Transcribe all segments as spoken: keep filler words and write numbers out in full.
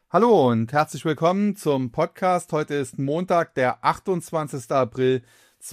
Hallo und herzlich willkommen zum Podcast. Heute ist Montag, der achtundzwanzigster April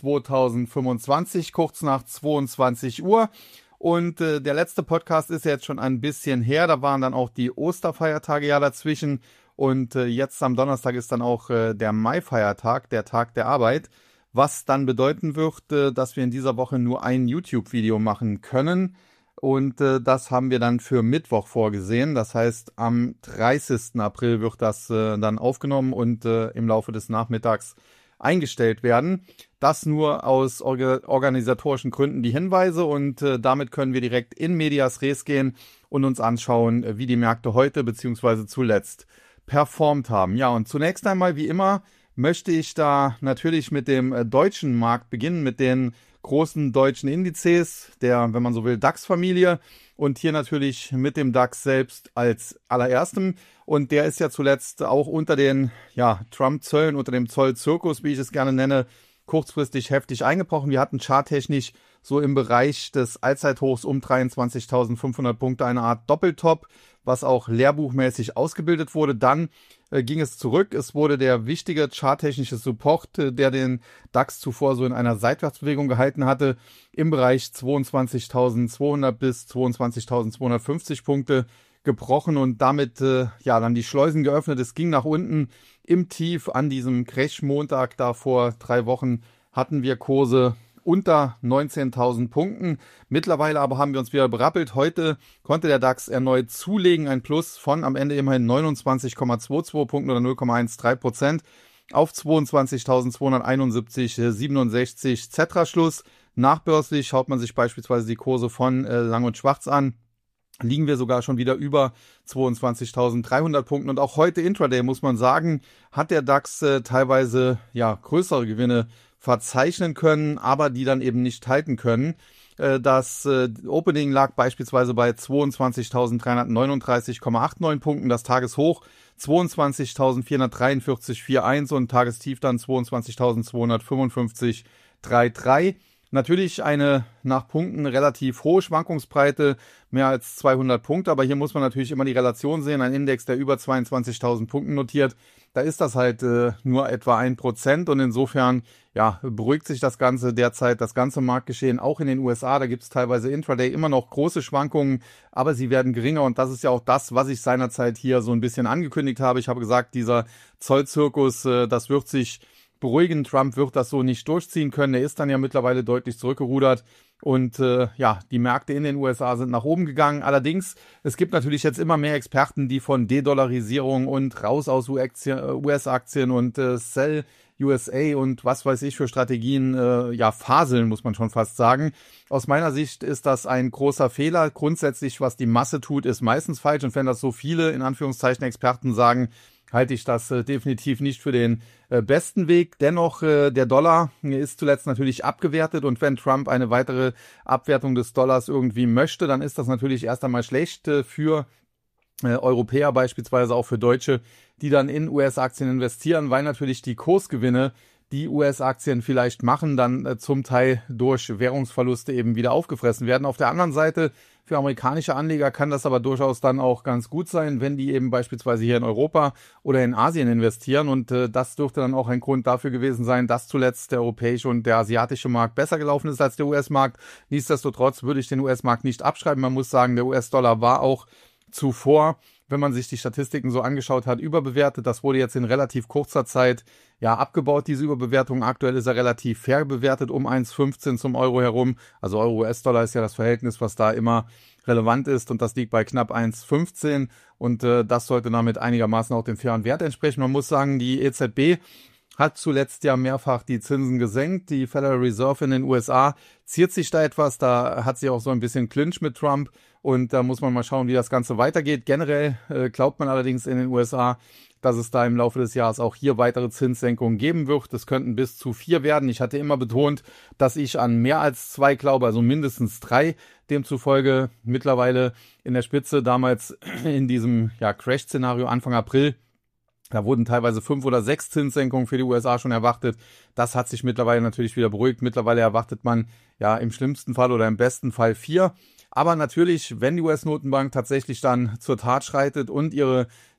zweitausendfünfundzwanzig, kurz nach zweiundzwanzig Uhr. Und äh, der letzte Podcast ist jetzt schon ein bisschen her. Da waren dann auch die Osterfeiertage ja dazwischen. Und äh, jetzt am Donnerstag ist dann auch äh, der Maifeiertag, der Tag der Arbeit. Was dann bedeuten wird, äh, dass wir in dieser Woche nur ein YouTube-Video machen können. Und äh, das haben wir dann für Mittwoch vorgesehen. Das heißt, am dreißigsten April wird das äh, dann aufgenommen und äh, im Laufe des Nachmittags eingestellt werden. Das nur aus orga- organisatorischen Gründen die Hinweise und äh, damit können wir direkt in Medias Res gehen und uns anschauen, äh, wie die Märkte heute bzw. zuletzt performt haben. Ja, und zunächst einmal, wie immer, möchte ich da natürlich mit dem äh, deutschen Markt beginnen, mit den großen deutschen Indizes, der, wenn man so will, DAX-Familie und hier natürlich mit dem DAX selbst als allererstem. Und der ist ja zuletzt auch unter den ja, Trump-Zöllen, unter dem Zollzirkus, wie ich es gerne nenne, kurzfristig heftig eingebrochen. Wir hatten charttechnisch so im Bereich des Allzeithochs um dreiundzwanzigtausendfünfhundert Punkte eine Art Doppeltop, was auch lehrbuchmäßig ausgebildet wurde. Dann äh, ging es zurück. Es wurde der wichtige charttechnische Support, äh, der den DAX zuvor so in einer Seitwärtsbewegung gehalten hatte, im Bereich zweiundzwanzigtausendzweihundert bis zweiundzwanzigtausendzweihundertfünfzig Punkte gebrochen und damit äh, ja dann die Schleusen geöffnet. Es ging nach unten im Tief an diesem Crash-Montag da vor drei Wochen hatten wir Kurse unter neunzehntausend Punkten. Mittlerweile aber haben wir uns wieder berappelt. Heute konnte der DAX erneut zulegen, ein Plus von am Ende immerhin neunundzwanzig Komma zweiundzwanzig Punkten oder null Komma dreizehn Prozent auf zweiundzwanzigtausendzweihunderteinundsiebzig Komma siebenundsechzig Zetra-Schluss. Nachbörslich schaut man sich beispielsweise die Kurse von äh, Lang und Schwarz an. Liegen wir sogar schon wieder über zweiundzwanzigtausenddreihundert Punkten. Und auch heute Intraday, muss man sagen, hat der DAX äh, teilweise ja größere Gewinne verzeichnen können, aber die dann eben nicht halten können. Äh, das äh, Opening lag beispielsweise bei zweiundzwanzigtausenddreihundertneununddreißig Komma neunundachtzig Punkten, das Tageshoch zweiundzwanzigtausendzvierhundertdreiundvierzig Komma einundvierzig und Tagestief dann zweiundzwanzigtausendzweihundertfünfundfünfzig Komma dreiunddreißig. Natürlich eine nach Punkten relativ hohe Schwankungsbreite, mehr als zweihundert Punkte, aber hier muss man natürlich immer die Relation sehen. Ein Index, der über zweiundzwanzigtausend Punkten notiert, da ist das halt äh, nur etwa ein Prozent und insofern ja, beruhigt sich das Ganze derzeit, das ganze Marktgeschehen, auch in den U S A. Da gibt es teilweise Intraday immer noch große Schwankungen, aber sie werden geringer und das ist ja auch das, was ich seinerzeit hier so ein bisschen angekündigt habe. Ich habe gesagt, dieser Zollzirkus, äh, das wird sich beruhigen. Trump wird das so nicht durchziehen können. Er ist dann ja mittlerweile deutlich zurückgerudert. Und äh, ja, die Märkte in den U S A sind nach oben gegangen. Allerdings, es gibt natürlich jetzt immer mehr Experten, die von De-Dollarisierung und raus aus U S-Aktien und äh, Sell U S A und was weiß ich für Strategien äh, ja faseln, muss man schon fast sagen. Aus meiner Sicht ist das ein großer Fehler. Grundsätzlich, was die Masse tut, ist meistens falsch. Und wenn das so viele, in Anführungszeichen, Experten sagen, halte ich das äh, definitiv nicht für den äh, besten Weg. Dennoch, äh, der Dollar ist zuletzt natürlich abgewertet und wenn Trump eine weitere Abwertung des Dollars irgendwie möchte, dann ist das natürlich erst einmal schlecht äh, für äh, Europäer, beispielsweise auch für Deutsche, die dann in U S-Aktien investieren, weil natürlich die Kursgewinne, die U S-Aktien vielleicht machen, dann äh, zum Teil durch Währungsverluste eben wieder aufgefressen werden. Auf der anderen Seite, für amerikanische Anleger kann das aber durchaus dann auch ganz gut sein, wenn die eben beispielsweise hier in Europa oder in Asien investieren. Und äh, das dürfte dann auch ein Grund dafür gewesen sein, dass zuletzt der europäische und der asiatische Markt besser gelaufen ist als der U S-Markt. Nichtsdestotrotz würde ich den U S-Markt nicht abschreiben. Man muss sagen, der U S-Dollar war auch zuvor, wenn man sich die Statistiken so angeschaut hat, überbewertet. Das wurde jetzt in relativ kurzer Zeit ja abgebaut, diese Überbewertung. Aktuell ist er relativ fair bewertet, um eins Komma fünfzehn zum Euro herum. Also Euro-U S-Dollar ist ja das Verhältnis, was da immer relevant ist und das liegt bei knapp eins Komma fünfzehn und äh, das sollte damit einigermaßen auch dem fairen Wert entsprechen. Man muss sagen, die E Z B hat zuletzt ja mehrfach die Zinsen gesenkt. Die Federal Reserve in den U S A ziert sich da etwas. Da hat sie auch so ein bisschen Clinch mit Trump. Und da muss man mal schauen, wie das Ganze weitergeht. Generell äh, glaubt man allerdings in den U S A, dass es da im Laufe des Jahres auch hier weitere Zinssenkungen geben wird. Es könnten bis zu vier werden. Ich hatte immer betont, dass ich an mehr als zwei glaube, also mindestens drei. Demzufolge mittlerweile in der Spitze, damals in diesem ja, Crash-Szenario Anfang April, da wurden teilweise fünf oder sechs Zinssenkungen für die U S A schon erwartet. Das hat sich mittlerweile natürlich wieder beruhigt. Mittlerweile erwartet man ja im schlimmsten Fall oder im besten Fall vier. Aber natürlich, wenn die U S-Notenbank tatsächlich dann zur Tat schreitet und ihre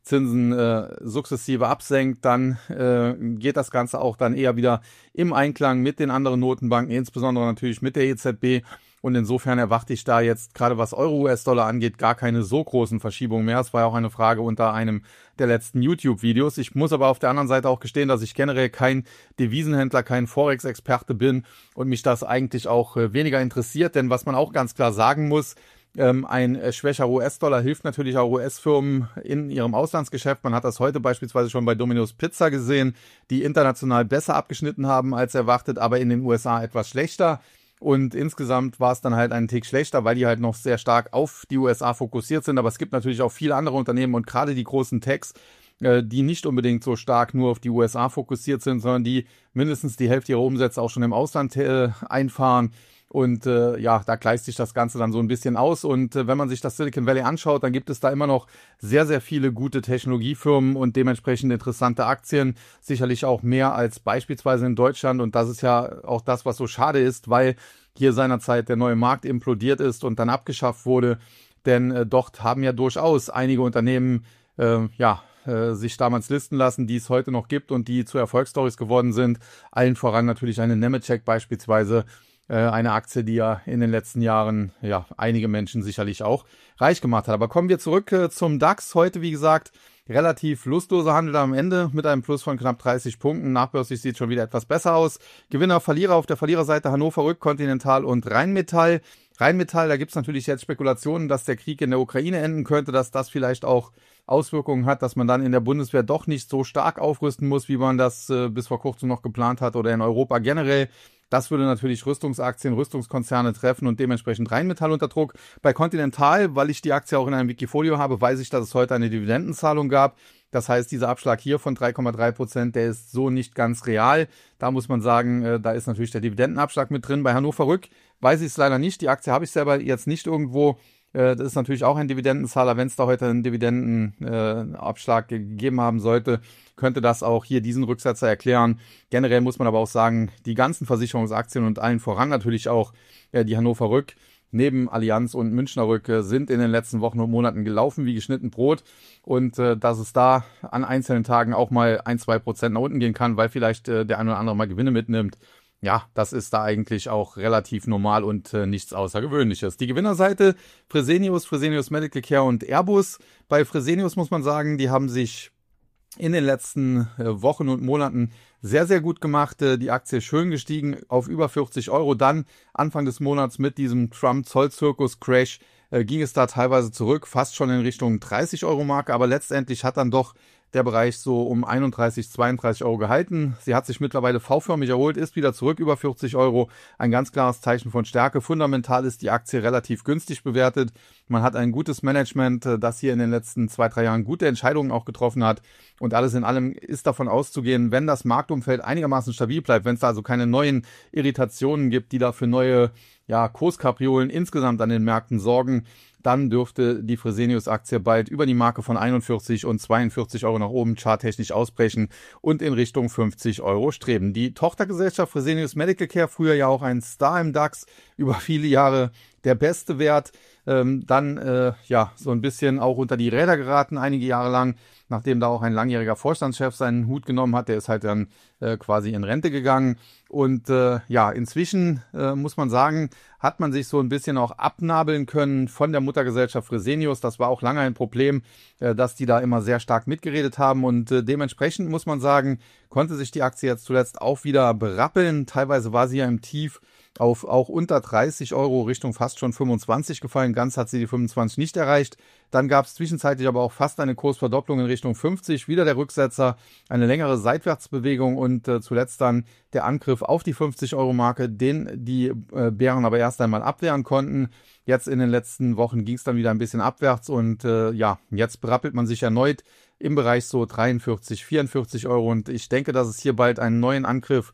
Zinsen äh, sukzessive absenkt, dann äh, geht das Ganze auch dann eher wieder im Einklang mit den anderen Notenbanken, insbesondere natürlich mit der E Z B. Und insofern erwarte ich da jetzt, gerade was Euro-U S-Dollar angeht, gar keine so großen Verschiebungen mehr. Es war ja auch eine Frage unter einem der letzten YouTube-Videos. Ich muss aber auf der anderen Seite auch gestehen, dass ich generell kein Devisenhändler, kein Forex-Experte bin und mich das eigentlich auch äh, weniger interessiert. Denn was man auch ganz klar sagen muss, ähm, ein äh, schwächer U S-Dollar hilft natürlich auch U S-Firmen in ihrem Auslandsgeschäft. Man hat das heute beispielsweise schon bei Domino's Pizza gesehen, die international besser abgeschnitten haben als erwartet, aber in den U S A etwas schlechter. Und insgesamt war es dann halt einen Tick schlechter, weil die halt noch sehr stark auf die U S A fokussiert sind. Aber es gibt natürlich auch viele andere Unternehmen und gerade die großen Techs, äh, die nicht unbedingt so stark nur auf die U S A fokussiert sind, sondern die mindestens die Hälfte ihrer Umsätze auch schon im Ausland äh, einfahren. Und äh, ja, da gleicht sich das Ganze dann so ein bisschen aus. Und äh, wenn man sich das Silicon Valley anschaut, dann gibt es da immer noch sehr, sehr viele gute Technologiefirmen und dementsprechend interessante Aktien. Sicherlich auch mehr als beispielsweise in Deutschland. Und das ist ja auch das, was so schade ist, weil hier seinerzeit der neue Markt implodiert ist und dann abgeschafft wurde. Denn äh, dort haben ja durchaus einige Unternehmen äh, ja äh, sich damals listen lassen, die es heute noch gibt und die zu Erfolgsstories geworden sind. Allen voran natürlich eine Nemetschek beispielsweise. Eine Aktie, die ja in den letzten Jahren ja einige Menschen sicherlich auch reich gemacht hat. Aber kommen wir zurück äh, zum DAX. Heute, wie gesagt, relativ lustloser Handel am Ende mit einem Plus von knapp dreißig Punkten. Nachbörslich sieht schon wieder etwas besser aus. Gewinner, Verlierer auf der Verliererseite Hannover Rück, Continental und Rheinmetall. Rheinmetall, da gibt es natürlich jetzt Spekulationen, dass der Krieg in der Ukraine enden könnte, dass das vielleicht auch Auswirkungen hat, dass man dann in der Bundeswehr doch nicht so stark aufrüsten muss, wie man das äh, bis vor kurzem noch geplant hat oder in Europa generell. Das würde natürlich Rüstungsaktien, Rüstungskonzerne treffen und dementsprechend Rheinmetall unter Druck. Bei Continental, weil ich die Aktie auch in einem Wikifolio habe, weiß ich, dass es heute eine Dividendenzahlung gab. Das heißt, dieser Abschlag hier von drei Komma drei Prozent, der ist so nicht ganz real. Da muss man sagen, da ist natürlich der Dividendenabschlag mit drin. Bei Hannover Rück weiß ich es leider nicht. Die Aktie habe ich selber jetzt nicht irgendwo. Das ist natürlich auch ein Dividendenzahler. Wenn es da heute einen Dividendenabschlag gegeben haben sollte, könnte das auch hier diesen Rücksetzer erklären. Generell muss man aber auch sagen, die ganzen Versicherungsaktien und allen voran natürlich auch die Hannover Rück neben Allianz und Münchner Rück sind in den letzten Wochen und Monaten gelaufen wie geschnitten Brot. Und äh, dass es da an einzelnen Tagen auch mal ein, zwei Prozent nach unten gehen kann, weil vielleicht äh, der ein oder andere mal Gewinne mitnimmt. Ja, das ist da eigentlich auch relativ normal und äh, nichts Außergewöhnliches. Die Gewinnerseite Fresenius, Fresenius Medical Care und Airbus. Bei Fresenius muss man sagen, die haben sich in den letzten äh, Wochen und Monaten sehr, sehr gut gemacht. Äh, die Aktie ist schön gestiegen auf über vierzig Euro. Dann Anfang des Monats mit diesem Trump-Zollzirkus-Crash äh, ging es da teilweise zurück, fast schon in Richtung dreißig Euro Marke. Aber letztendlich hat dann doch der Bereich so um einunddreißig, zweiunddreißig Euro gehalten. Sie hat sich mittlerweile V-förmig erholt, ist wieder zurück über vierzig Euro. Ein ganz klares Zeichen von Stärke. Fundamental ist die Aktie relativ günstig bewertet. Man hat ein gutes Management, das hier in den letzten zwei, drei Jahren gute Entscheidungen auch getroffen hat. Und alles in allem ist davon auszugehen, wenn das Marktumfeld einigermaßen stabil bleibt, wenn es da also keine neuen Irritationen gibt, die da für neue ja, Kurskapriolen insgesamt an den Märkten sorgen, dann dürfte die Fresenius-Aktie bald über die Marke von einundvierzig und zweiundvierzig Euro nach oben charttechnisch ausbrechen und in Richtung fünfzig Euro streben. Die Tochtergesellschaft Fresenius Medical Care, früher ja auch ein Star im DAX, über viele Jahre der beste Wert, ähm, dann äh, ja so ein bisschen auch unter die Räder geraten, einige Jahre lang, nachdem da auch ein langjähriger Vorstandschef seinen Hut genommen hat, der ist halt dann äh, quasi in Rente gegangen. Und äh, ja, inzwischen äh, muss man sagen, hat man sich so ein bisschen auch abnabeln können von der Muttergesellschaft Fresenius. Das war auch lange ein Problem, äh, dass die da immer sehr stark mitgeredet haben. Und äh, dementsprechend muss man sagen, konnte sich die Aktie jetzt zuletzt auch wieder berappeln. Teilweise war sie ja im Tief auf auch unter dreißig Euro, Richtung fast schon fünfundzwanzig gefallen. Ganz hat sie die fünfundzwanzig nicht erreicht. Dann gab es zwischenzeitlich aber auch fast eine Kursverdopplung in Richtung fünfzig. Wieder der Rücksetzer, eine längere Seitwärtsbewegung und äh, zuletzt dann der Angriff auf die fünfzig Euro Marke, den die äh, Bären aber erst einmal abwehren konnten. Jetzt in den letzten Wochen ging es dann wieder ein bisschen abwärts und äh, ja, jetzt berappelt man sich erneut im Bereich so dreiundvierzig, vierundvierzig Euro und ich denke, dass es hier bald einen neuen Angriff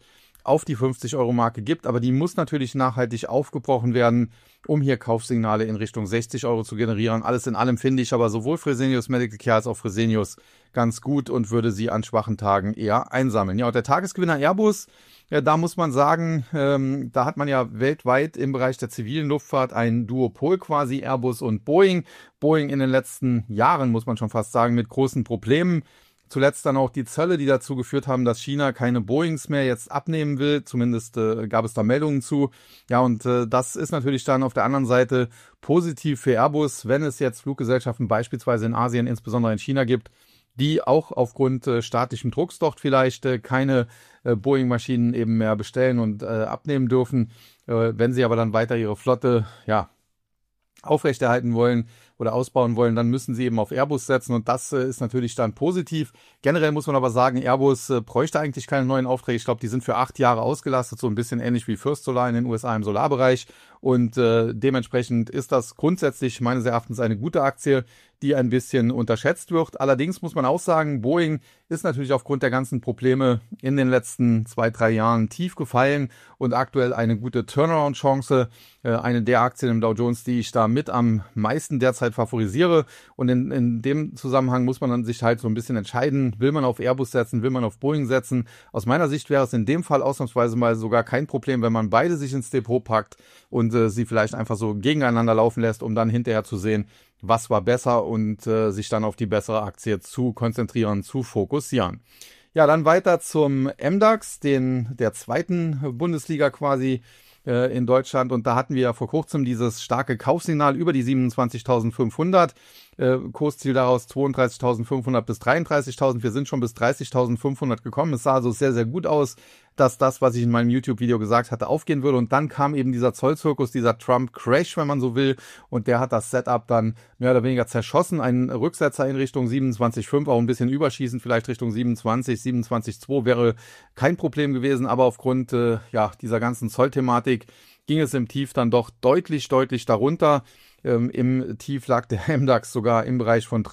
auf die fünfzig-Euro-Marke gibt, aber die muss natürlich nachhaltig aufgebrochen werden, um hier Kaufsignale in Richtung sechzig Euro zu generieren. Alles in allem finde ich aber sowohl Fresenius Medical Care als auch Fresenius ganz gut und würde sie an schwachen Tagen eher einsammeln. Ja, und der Tagesgewinner Airbus, ja, da muss man sagen, ähm, da hat man ja weltweit im Bereich der zivilen Luftfahrt ein Duopol quasi, Airbus und Boeing. Boeing in den letzten Jahren, muss man schon fast sagen, mit großen Problemen. Zuletzt dann auch die Zölle, die dazu geführt haben, dass China keine Boeings mehr jetzt abnehmen will. Zumindest äh, gab es da Meldungen zu. Ja, und äh, das ist natürlich dann auf der anderen Seite positiv für Airbus, wenn es jetzt Fluggesellschaften beispielsweise in Asien, insbesondere in China gibt, die auch aufgrund äh, staatlichem Drucks dort vielleicht äh, keine äh, Boeing-Maschinen eben mehr bestellen und äh, abnehmen dürfen. Äh, wenn sie aber dann weiter ihre Flotte, ja, aufrechterhalten wollen oder ausbauen wollen, dann müssen sie eben auf Airbus setzen und das äh, ist natürlich dann positiv. Generell muss man aber sagen, Airbus äh, bräuchte eigentlich keine neuen Aufträge. Ich glaube, die sind für acht Jahre ausgelastet, so ein bisschen ähnlich wie First Solar in den U S A im Solarbereich und äh, dementsprechend ist das grundsätzlich meines Erachtens eine gute Aktie, die ein bisschen unterschätzt wird. Allerdings muss man auch sagen, Boeing ist natürlich aufgrund der ganzen Probleme in den letzten zwei, drei Jahren tief gefallen und aktuell eine gute Turnaround-Chance. Äh, eine der Aktien im Dow Jones, die ich da mit am meisten derzeit favorisiere. Und in, in dem Zusammenhang muss man dann sich halt so ein bisschen entscheiden, will man auf Airbus setzen, will man auf Boeing setzen. Aus meiner Sicht wäre es in dem Fall ausnahmsweise mal sogar kein Problem, wenn man beide sich ins Depot packt und äh, sie vielleicht einfach so gegeneinander laufen lässt, um dann hinterher zu sehen, was war besser und äh, sich dann auf die bessere Aktie zu konzentrieren, zu fokussieren. Ja, dann weiter zum M DAX, den der zweiten Bundesliga quasi äh, in Deutschland. Und da hatten wir ja vor kurzem dieses starke Kaufsignal über die siebenundzwanzigtausendfünfhundert. Äh, Kursziel daraus zweiunddreißigtausendfünfhundert bis dreiunddreißigtausend. Wir sind schon bis dreißigtausendfünfhundert gekommen. Es sah also sehr, sehr gut aus, dass das, was ich in meinem YouTube-Video gesagt hatte, aufgehen würde. Und dann kam eben dieser Zollzirkus, dieser Trump-Crash, wenn man so will. Und der hat das Setup dann mehr oder weniger zerschossen. Ein Rücksetzer in Richtung siebenundzwanzig Komma fünf, auch ein bisschen überschießen, vielleicht Richtung siebenundzwanzig, siebenundzwanzig Komma zwei wäre kein Problem gewesen. Aber aufgrund äh, ja, dieser ganzen Zollthematik ging es im Tief dann doch deutlich, deutlich darunter. Ähm, Im Tief lag der M DAX sogar im Bereich von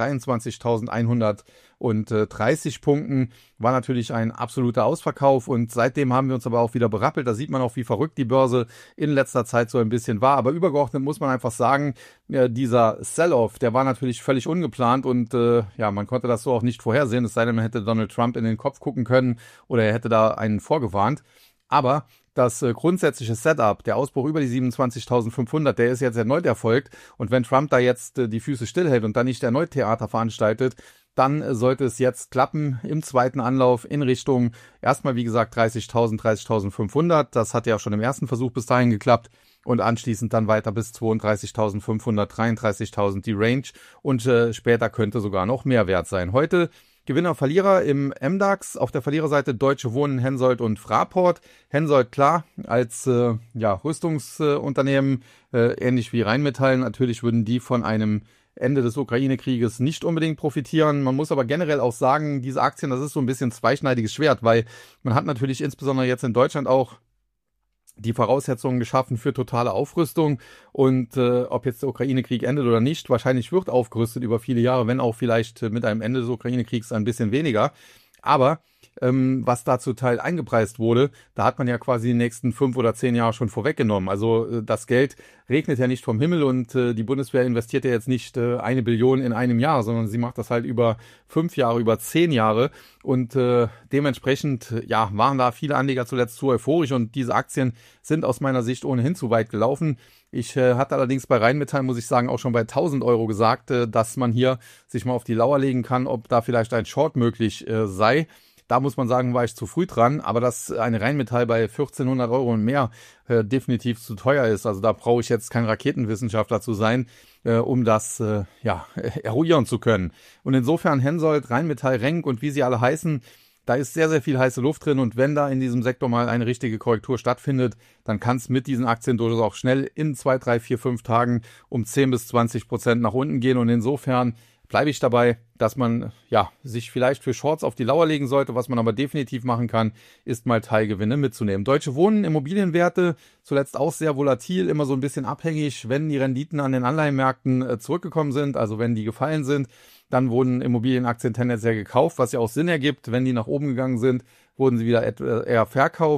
dreiundzwanzigtausendeinhundertdreißig Punkten. War natürlich ein absoluter Ausverkauf und seitdem haben wir uns aber auch wieder berappelt. Da sieht man auch, wie verrückt die Börse in letzter Zeit so ein bisschen war. Aber übergeordnet muss man einfach sagen, äh, dieser Sell-Off, der war natürlich völlig ungeplant und äh, ja, man konnte das so auch nicht vorhersehen. Es sei denn, man hätte Donald Trump in den Kopf gucken können oder er hätte da einen vorgewarnt. Aber das äh, grundsätzliche Setup, der Ausbruch über die siebenundzwanzigtausendfünfhundert, der ist jetzt erneut erfolgt. Und wenn Trump da jetzt äh, die Füße stillhält und dann nicht erneut Theater veranstaltet, dann äh, sollte es jetzt klappen im zweiten Anlauf in Richtung erstmal, wie gesagt, dreißigtausend, dreißigtausendfünfhundert. Das hat ja schon im ersten Versuch bis dahin geklappt. Und anschließend dann weiter bis zweiunddreißigtausendfünfhundert, dreiunddreißigtausend die Range. Und äh, später könnte sogar noch mehr wert sein. Heute Gewinner, Verlierer im M DAX. Auf der Verliererseite Deutsche Wohnen, Hensoldt und Fraport. Hensoldt, klar, als äh, ja, Rüstungsunternehmen, äh, ähnlich wie Rheinmetall. Natürlich würden die von einem Ende des Ukraine-Krieges nicht unbedingt profitieren. Man muss aber generell auch sagen, diese Aktien, das ist so ein bisschen zweischneidiges Schwert, weil man hat natürlich insbesondere jetzt in Deutschland auch die Voraussetzungen geschaffen für totale Aufrüstung und äh, ob jetzt der Ukraine-Krieg endet oder nicht, wahrscheinlich wird aufgerüstet über viele Jahre, wenn auch vielleicht mit einem Ende des Ukraine-Kriegs ein bisschen weniger. Aber ähm, was da zu Teil eingepreist wurde, da hat man ja quasi die nächsten fünf oder zehn Jahre schon vorweggenommen. Also äh, das Geld regnet ja nicht vom Himmel und äh, die Bundeswehr investiert ja jetzt nicht äh, eine Billion in einem Jahr, sondern sie macht das halt über fünf Jahre, über zehn Jahre und äh, dementsprechend ja waren da viele Anleger zuletzt zu euphorisch und diese Aktien sind aus meiner Sicht ohnehin zu weit gelaufen. Ich äh, hatte allerdings bei Rheinmetall, muss ich sagen, auch schon bei tausend Euro gesagt, äh, dass man hier sich mal auf die Lauer legen kann, ob da vielleicht ein Short möglich äh, sei. Da muss man sagen, war ich zu früh dran, aber dass eine Rheinmetall bei vierzehnhundert Euro und mehr äh, definitiv zu teuer ist, also da brauche ich jetzt kein Raketenwissenschaftler zu sein, äh, um das äh, ja eruieren zu können. Und insofern Hensoldt, Rheinmetall, Renk und wie sie alle heißen, da ist sehr, sehr viel heiße Luft drin und wenn da in diesem Sektor mal eine richtige Korrektur stattfindet, dann kann es mit diesen Aktien durchaus auch schnell in zwei, drei, vier, fünf Tagen um zehn bis zwanzig Prozent nach unten gehen und insofern bleibe ich dabei, dass man ja sich vielleicht für Shorts auf die Lauer legen sollte. Was man aber definitiv machen kann, ist mal Teilgewinne mitzunehmen. Deutsche Wohnen, Immobilienwerte, zuletzt auch sehr volatil, immer so ein bisschen abhängig, wenn die Renditen an den Anleihenmärkten äh, zurückgekommen sind, also wenn die gefallen sind, dann wurden Immobilienaktien tendenziell gekauft, was ja auch Sinn ergibt. Wenn die nach oben gegangen sind, wurden sie wieder eher verkauft.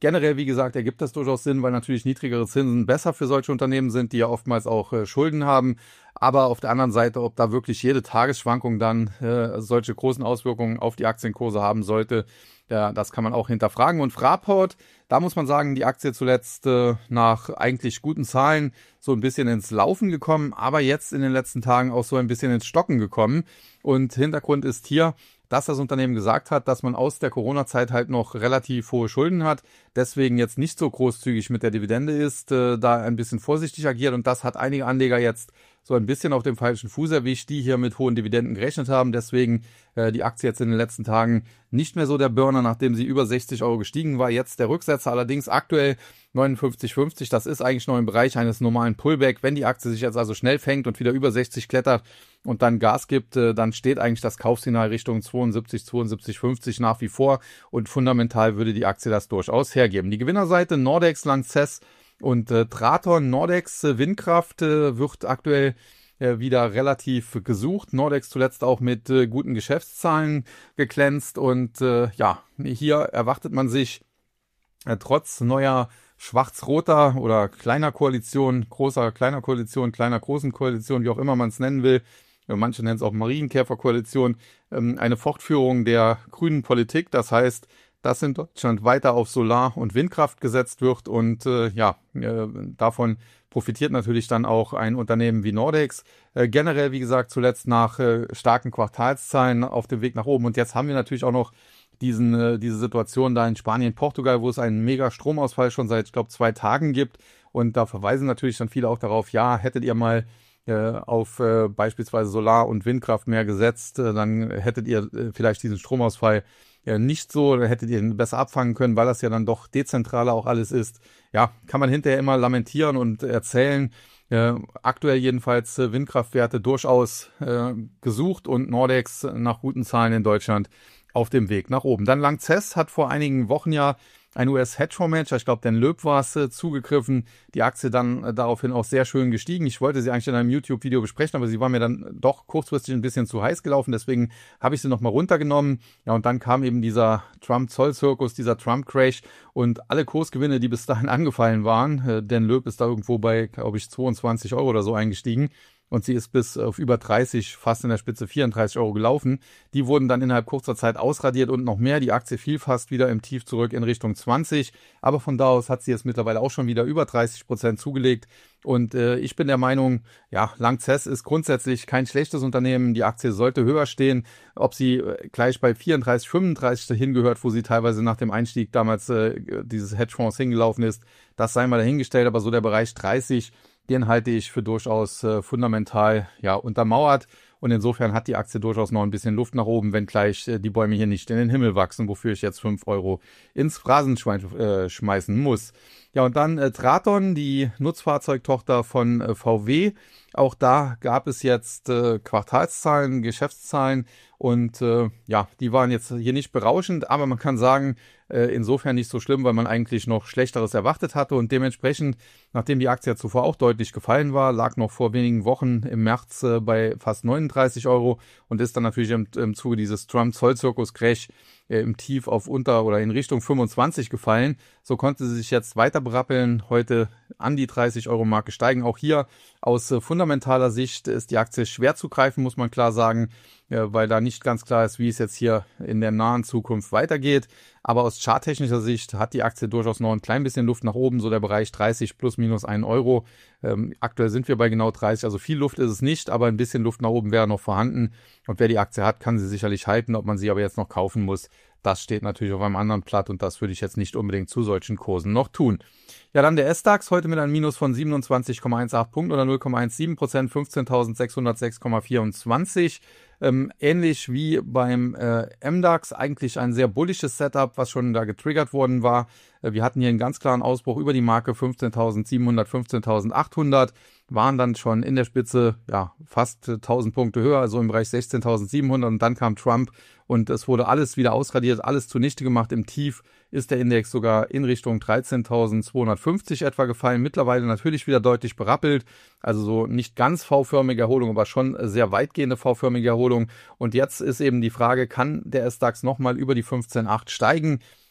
Generell, wie gesagt, ergibt das durchaus Sinn, weil natürlich niedrigere Zinsen besser für solche Unternehmen sind, die ja oftmals auch äh, Schulden haben. Aber auf der anderen Seite, ob da wirklich jede Tagesschwankung dann äh, solche großen Auswirkungen auf die Aktienkurse haben sollte, ja, das kann man auch hinterfragen. Und Fraport, da muss man sagen, die Aktie zuletzt äh, nach eigentlich guten Zahlen so ein bisschen ins Laufen gekommen, aber jetzt in den letzten Tagen auch so ein bisschen ins Stocken gekommen. Und Hintergrund ist hier, dass das Unternehmen gesagt hat, dass man aus der Corona-Zeit halt noch relativ hohe Schulden hat, deswegen jetzt nicht so großzügig mit der Dividende ist, äh, da ein bisschen vorsichtig agiert, und das hat einige Anleger jetzt so ein bisschen auf dem falschen Fuß erwischt, die hier mit hohen Dividenden gerechnet haben. Deswegen äh, die Aktie jetzt in den letzten Tagen nicht mehr so der Burner, nachdem sie über sechzig Euro gestiegen war. Jetzt der Rücksetzer, allerdings aktuell neunundfünfzig fünfzig. Das ist eigentlich noch im Bereich eines normalen Pullback. Wenn die Aktie sich jetzt also schnell fängt und wieder über sechzig klettert und dann Gas gibt, äh, dann steht eigentlich das Kaufsignal Richtung zweiundsiebzig, zweiundsiebzig fünfzig nach wie vor, und fundamental würde die Aktie das durchaus hergeben. Die Gewinnerseite Nordex, Lanxess und äh, Traton. Nordex äh, Windkraft äh, wird aktuell äh, wieder relativ gesucht. Nordex zuletzt auch mit äh, guten Geschäftszahlen geglänzt, und äh, ja, hier erwartet man sich äh, trotz neuer schwarz-roter oder kleiner Koalition, großer, kleiner Koalition, kleiner, großen Koalition, wie auch immer man es nennen will, manche nennen es auch Marienkäferkoalition, ähm, eine Fortführung der grünen Politik. Das heißt, dass in Deutschland weiter auf Solar- und Windkraft gesetzt wird, und äh, ja, äh, davon profitiert natürlich dann auch ein Unternehmen wie Nordex. Äh, generell, wie gesagt, zuletzt nach äh, starken Quartalszahlen auf dem Weg nach oben, und jetzt haben wir natürlich auch noch diesen, äh, diese Situation da in Spanien, Portugal, wo es einen mega Stromausfall schon seit, ich glaube, zwei Tagen gibt, und da verweisen natürlich dann viele auch darauf, ja, hättet ihr mal äh, auf äh, beispielsweise Solar- und Windkraft mehr gesetzt, äh, dann hättet ihr äh, vielleicht diesen Stromausfall ja nicht so, da hättet ihr ihn besser abfangen können, weil das ja dann doch dezentraler auch alles ist. Ja, kann man hinterher immer lamentieren und erzählen. Äh, aktuell jedenfalls äh, Windkraftwerte durchaus äh, gesucht, und Nordex nach guten Zahlen in Deutschland auf dem Weg nach oben. Dann Lanxess hat vor einigen Wochen ja ein U S-Hedgefondsmanager, ich glaube, Dan Loeb war es, äh, zugegriffen. Die Aktie dann äh, daraufhin auch sehr schön gestiegen. Ich wollte sie eigentlich in einem YouTube-Video besprechen, aber sie war mir dann doch kurzfristig ein bisschen zu heiß gelaufen. Deswegen habe ich sie nochmal runtergenommen. Ja, und dann kam eben dieser Trump-Zoll-Zirkus, dieser Trump-Crash, und alle Kursgewinne, die bis dahin angefallen waren. Äh, Dan Loeb ist da irgendwo bei, glaube ich, zweiundzwanzig Euro oder so eingestiegen. Und sie ist bis auf über dreißig, fast in der Spitze vierunddreißig Euro gelaufen. Die wurden dann innerhalb kurzer Zeit ausradiert und noch mehr. Die Aktie fiel fast wieder im Tief zurück in Richtung zwanzig. Aber von da aus hat sie jetzt mittlerweile auch schon wieder über dreißig Prozent zugelegt. Und äh, ich bin der Meinung, ja, Lanxess ist grundsätzlich kein schlechtes Unternehmen. Die Aktie sollte höher stehen. Ob sie äh, gleich bei vierunddreißig, fünfunddreißig hingehört, wo sie teilweise nach dem Einstieg damals äh, dieses Hedgefonds hingelaufen ist, das sei mal dahingestellt. Aber so der Bereich dreißig, den halte ich für durchaus äh, fundamental ja untermauert, und insofern hat die Aktie durchaus noch ein bisschen Luft nach oben, wenngleich äh, die Bäume hier nicht in den Himmel wachsen, wofür ich jetzt fünf Euro ins Phrasenschwein äh, schmeißen muss. Ja, und dann äh, Traton, die Nutzfahrzeugtochter von äh, V W. Auch da gab es jetzt äh, Quartalszahlen, Geschäftszahlen, und äh, ja, die waren jetzt hier nicht berauschend, aber man kann sagen, äh, insofern nicht so schlimm, weil man eigentlich noch Schlechteres erwartet hatte, und dementsprechend, nachdem die Aktie ja zuvor auch deutlich gefallen war, lag noch vor wenigen Wochen im März äh, bei fast neununddreißig Euro und ist dann natürlich im, im Zuge dieses Trump-Zoll-Zirkus-Crash äh, im Tief auf unter oder in Richtung fünfundzwanzig gefallen. So konnte sie sich jetzt weiter berappeln, heute an die dreißig Euro Marke steigen. Auch hier aus äh, fundamentaler Sicht ist die Aktie schwer zu greifen, muss man klar sagen, äh, weil da nicht ganz klar ist, wie es jetzt hier in der nahen Zukunft weitergeht. Aber aus charttechnischer Sicht hat die Aktie durchaus noch ein klein bisschen Luft nach oben, so der Bereich dreißig plus minus ein Euro. Ähm, aktuell sind wir bei genau dreißig, also viel Luft ist es nicht, aber ein bisschen Luft nach oben wäre noch vorhanden. Und wer die Aktie hat, kann sie sicherlich halten. Ob man sie aber jetzt noch kaufen muss, das steht natürlich auf einem anderen Blatt, und das würde ich jetzt nicht unbedingt zu solchen Kursen noch tun. Ja, dann der S-DAX heute mit einem Minus von siebenundzwanzig Komma achtzehn Punkten oder null Komma siebzehn Prozent, fünfzehntausendsechshundertsechs Komma vierundzwanzig. Ähm, ähnlich wie beim äh, M DAX, eigentlich ein sehr bullisches Setup, was schon da getriggert worden war. Äh, wir hatten hier einen ganz klaren Ausbruch über die Marke fünfzehntausendsiebenhundert, fünfzehntausendachthundert, waren dann schon in der Spitze ja fast äh, tausend Punkte höher, also im Bereich sechzehntausendsiebenhundert, und dann kam Trump und es wurde alles wieder ausradiert, alles zunichte gemacht. Im Tief ist der Index sogar in Richtung dreizehntausendzweihundertfünfzig etwa gefallen, mittlerweile natürlich wieder deutlich berappelt, also so nicht ganz V-förmige Erholung, aber schon sehr weitgehende V-förmige Erholung. Und jetzt ist eben die Frage, kann der S-DAX nochmal über die fünfzehn Komma acht steigen?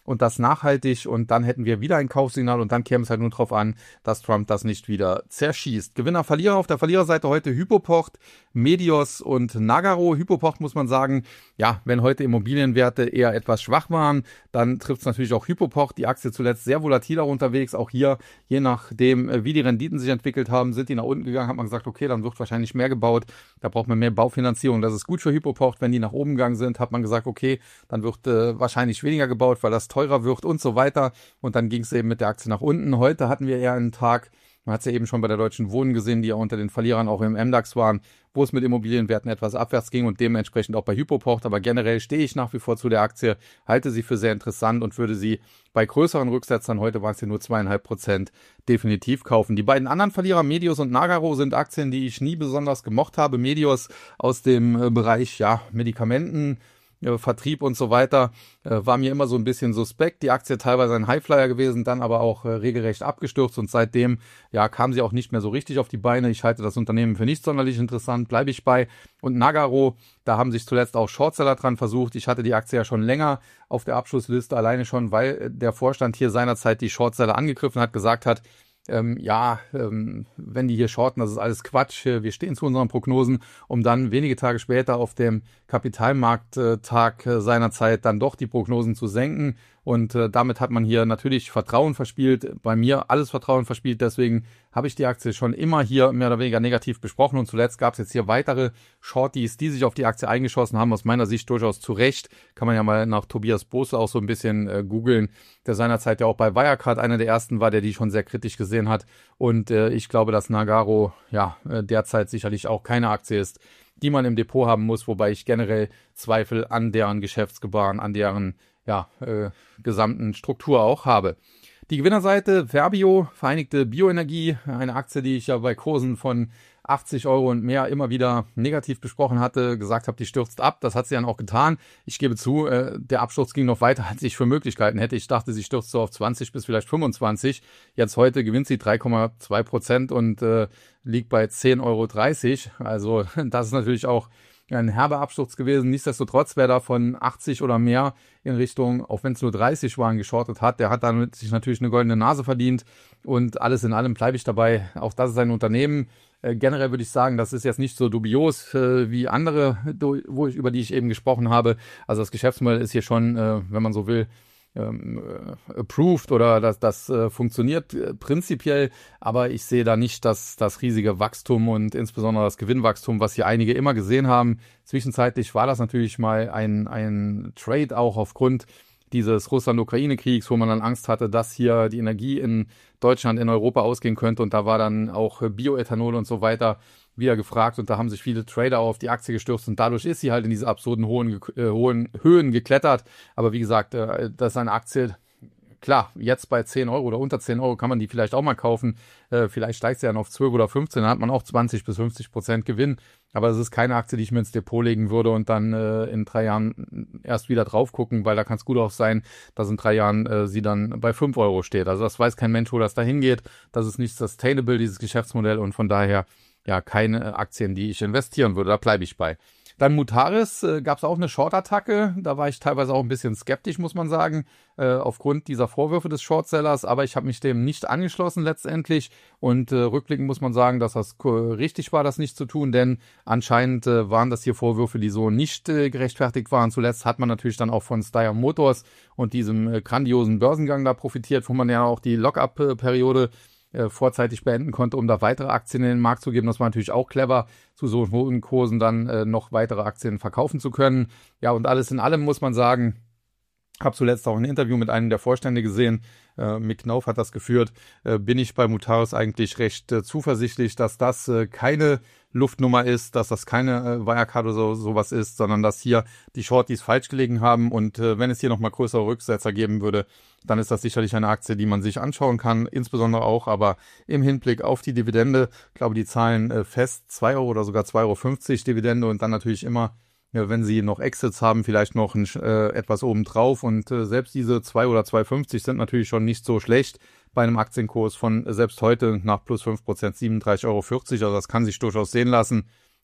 und das nachhaltig und dann hätten wir wieder ein Kaufsignal und dann käme es halt nur darauf an, dass Trump das nicht wieder zerschießt. Gewinner, Verlierer auf der Verliererseite heute Hypoport, Medios und Nagarro. Hypoport muss man sagen, ja, wenn heute Immobilienwerte eher etwas schwach waren, dann trifft es natürlich auch Hypoport. Die Aktie zuletzt sehr volatiler unterwegs. Auch hier, je nachdem, wie die Renditen sich entwickelt haben, sind die nach unten gegangen, hat man gesagt, okay, dann wird wahrscheinlich mehr gebaut. Da braucht man mehr Baufinanzierung. Das ist gut für Hypoport. Wenn die nach oben gegangen sind, hat man gesagt, okay, dann wird äh, wahrscheinlich weniger gebaut, weil das teurer wird und so weiter. Und dann ging es eben mit der Aktie nach unten. Heute hatten wir eher einen Tag, man hat es ja eben schon bei der Deutschen Wohnen gesehen, die ja unter den Verlierern auch im M DAX waren, wo es mit Immobilienwerten etwas abwärts ging und dementsprechend auch bei Hypoport. Aber generell stehe ich nach wie vor zu der Aktie, halte sie für sehr interessant und würde sie bei größeren Rücksetzern, heute waren es ja nur zweieinhalb Prozent, definitiv kaufen. Die beiden anderen Verlierer, Medios und Nagarro, sind Aktien, die ich nie besonders gemocht habe. Medios aus dem Bereich ja Medikamenten, Vertrieb und so weiter, äh, war mir immer so ein bisschen suspekt. Die Aktie teilweise ein Highflyer gewesen, dann aber auch äh, regelrecht abgestürzt und seitdem ja kam sie auch nicht mehr so richtig auf die Beine. Ich halte das Unternehmen für nicht sonderlich interessant, bleibe ich bei. Und Nagarro, da haben sich zuletzt auch Shortseller dran versucht. Ich hatte die Aktie ja schon länger auf der Abschlussliste, alleine schon, weil der Vorstand hier seinerzeit die Shortseller angegriffen hat, gesagt hat, Ähm, ja, ähm, wenn die hier shorten, das ist alles Quatsch, wir stehen zu unseren Prognosen, um dann wenige Tage später auf dem Kapitalmarkttag äh, seinerzeit dann doch die Prognosen zu senken und äh, damit hat man hier natürlich Vertrauen verspielt, bei mir alles Vertrauen verspielt, deswegen habe ich die Aktie schon immer hier mehr oder weniger negativ besprochen und zuletzt gab es jetzt hier weitere Shorties, die sich auf die Aktie eingeschossen haben, aus meiner Sicht durchaus zu Recht, kann man ja mal nach Tobias Bose auch so ein bisschen äh, googeln, der seinerzeit ja auch bei Wirecard einer der ersten war, der die schon sehr kritisch gesehen hat und äh, ich glaube, dass Nagarro ja äh, derzeit sicherlich auch keine Aktie ist, die man im Depot haben muss, wobei ich generell Zweifel an deren Geschäftsgebaren, an deren ja, äh, gesamten Struktur auch habe. Die Gewinnerseite, Verbio, Vereinigte Bioenergie, eine Aktie, die ich ja bei Kursen von achtzig Euro und mehr immer wieder negativ besprochen hatte, gesagt habe, die stürzt ab. Das hat sie dann auch getan. Ich gebe zu, äh, der Absturz ging noch weiter, als ich für Möglichkeiten hätte. Ich dachte, sie stürzt so auf zwanzig bis vielleicht fünfundzwanzig. Jetzt heute gewinnt sie drei Komma zwei Prozent und äh, liegt bei zehn Euro dreißig. Also das ist natürlich auch ein herber Absturz gewesen. Nichtsdestotrotz, wer da von achtzig oder mehr in Richtung, auch wenn es nur dreißig waren, geschortet hat, der hat damit sich natürlich eine goldene Nase verdient. Und alles in allem bleibe ich dabei. Auch das ist ein Unternehmen. Äh, generell würde ich sagen, das ist jetzt nicht so dubios äh, wie andere, wo ich, über die ich eben gesprochen habe. Also das Geschäftsmodell ist hier schon, äh, wenn man so will, ähm, äh, approved oder das, das äh, funktioniert äh, prinzipiell, aber ich sehe da nicht das, das riesige Wachstum und insbesondere das Gewinnwachstum, was hier einige immer gesehen haben. Zwischenzeitlich war das natürlich mal ein, ein Trade auch aufgrund dieses Russland-Ukraine-Kriegs, wo man dann Angst hatte, dass hier die Energie in Deutschland, in Europa ausgehen könnte und da war dann auch Bioethanol und so weiter wieder gefragt und da haben sich viele Trader auf die Aktie gestürzt und dadurch ist sie halt in diese absurden hohen, äh, hohen Höhen geklettert. Aber wie gesagt, äh, das ist eine Aktie, klar, jetzt bei zehn Euro oder unter zehn Euro kann man die vielleicht auch mal kaufen. Äh, vielleicht steigt sie dann auf zwölf oder fünfzehn, dann hat man auch zwanzig bis fünfzig Prozent Gewinn. Aber es ist keine Aktie, die ich mir ins Depot legen würde und dann äh, in drei Jahren erst wieder drauf gucken, weil da kann es gut auch sein, dass in drei Jahren äh, sie dann bei fünf Euro steht. Also das weiß kein Mensch, wo das dahin geht. Das ist nicht sustainable, dieses Geschäftsmodell und von daher ja keine Aktien, die ich investieren würde. Da bleibe ich bei. Dann Mutares, äh, gab es auch eine Short-Attacke. Da war ich teilweise auch ein bisschen skeptisch, muss man sagen, äh, aufgrund dieser Vorwürfe des Shortsellers. Aber ich habe mich dem nicht angeschlossen letztendlich. Und äh, rückblickend muss man sagen, dass das äh, richtig war, das nicht zu tun. Denn anscheinend äh, waren das hier Vorwürfe, die so nicht äh, gerechtfertigt waren. Zuletzt hat man natürlich dann auch von Steyr Motors und diesem äh, grandiosen Börsengang da profitiert, wo man ja auch die Lock-up-Periode Äh, vorzeitig beenden konnte, um da weitere Aktien in den Markt zu geben. Das war natürlich auch clever, zu so hohen Kursen dann äh, noch weitere Aktien verkaufen zu können. Ja, und alles in allem muss man sagen, habe zuletzt auch ein Interview mit einem der Vorstände gesehen, äh, Mick Knauf hat das geführt, äh, bin ich bei Mutares eigentlich recht äh, zuversichtlich, dass das äh, keine Luftnummer ist, dass das keine äh, Wirecard oder so, sowas ist, sondern dass hier die Shorties falsch gelegen haben und äh, wenn es hier nochmal größere Rücksetzer geben würde, dann ist das sicherlich eine Aktie, die man sich anschauen kann, insbesondere auch aber im Hinblick auf die Dividende. Ich glaube, die zahlen äh, fest zwei Euro oder sogar zwei Euro fünfzig Dividende und dann natürlich immer, ja, wenn sie noch Exits haben, vielleicht noch ein, äh, etwas obendrauf und äh, selbst diese zwei oder zwei Euro fünfzig sind natürlich schon nicht so schlecht bei einem Aktienkurs von äh, selbst heute nach plus fünf Prozent siebenunddreißig Euro vierzig, also das kann sich durchaus sehen lassen.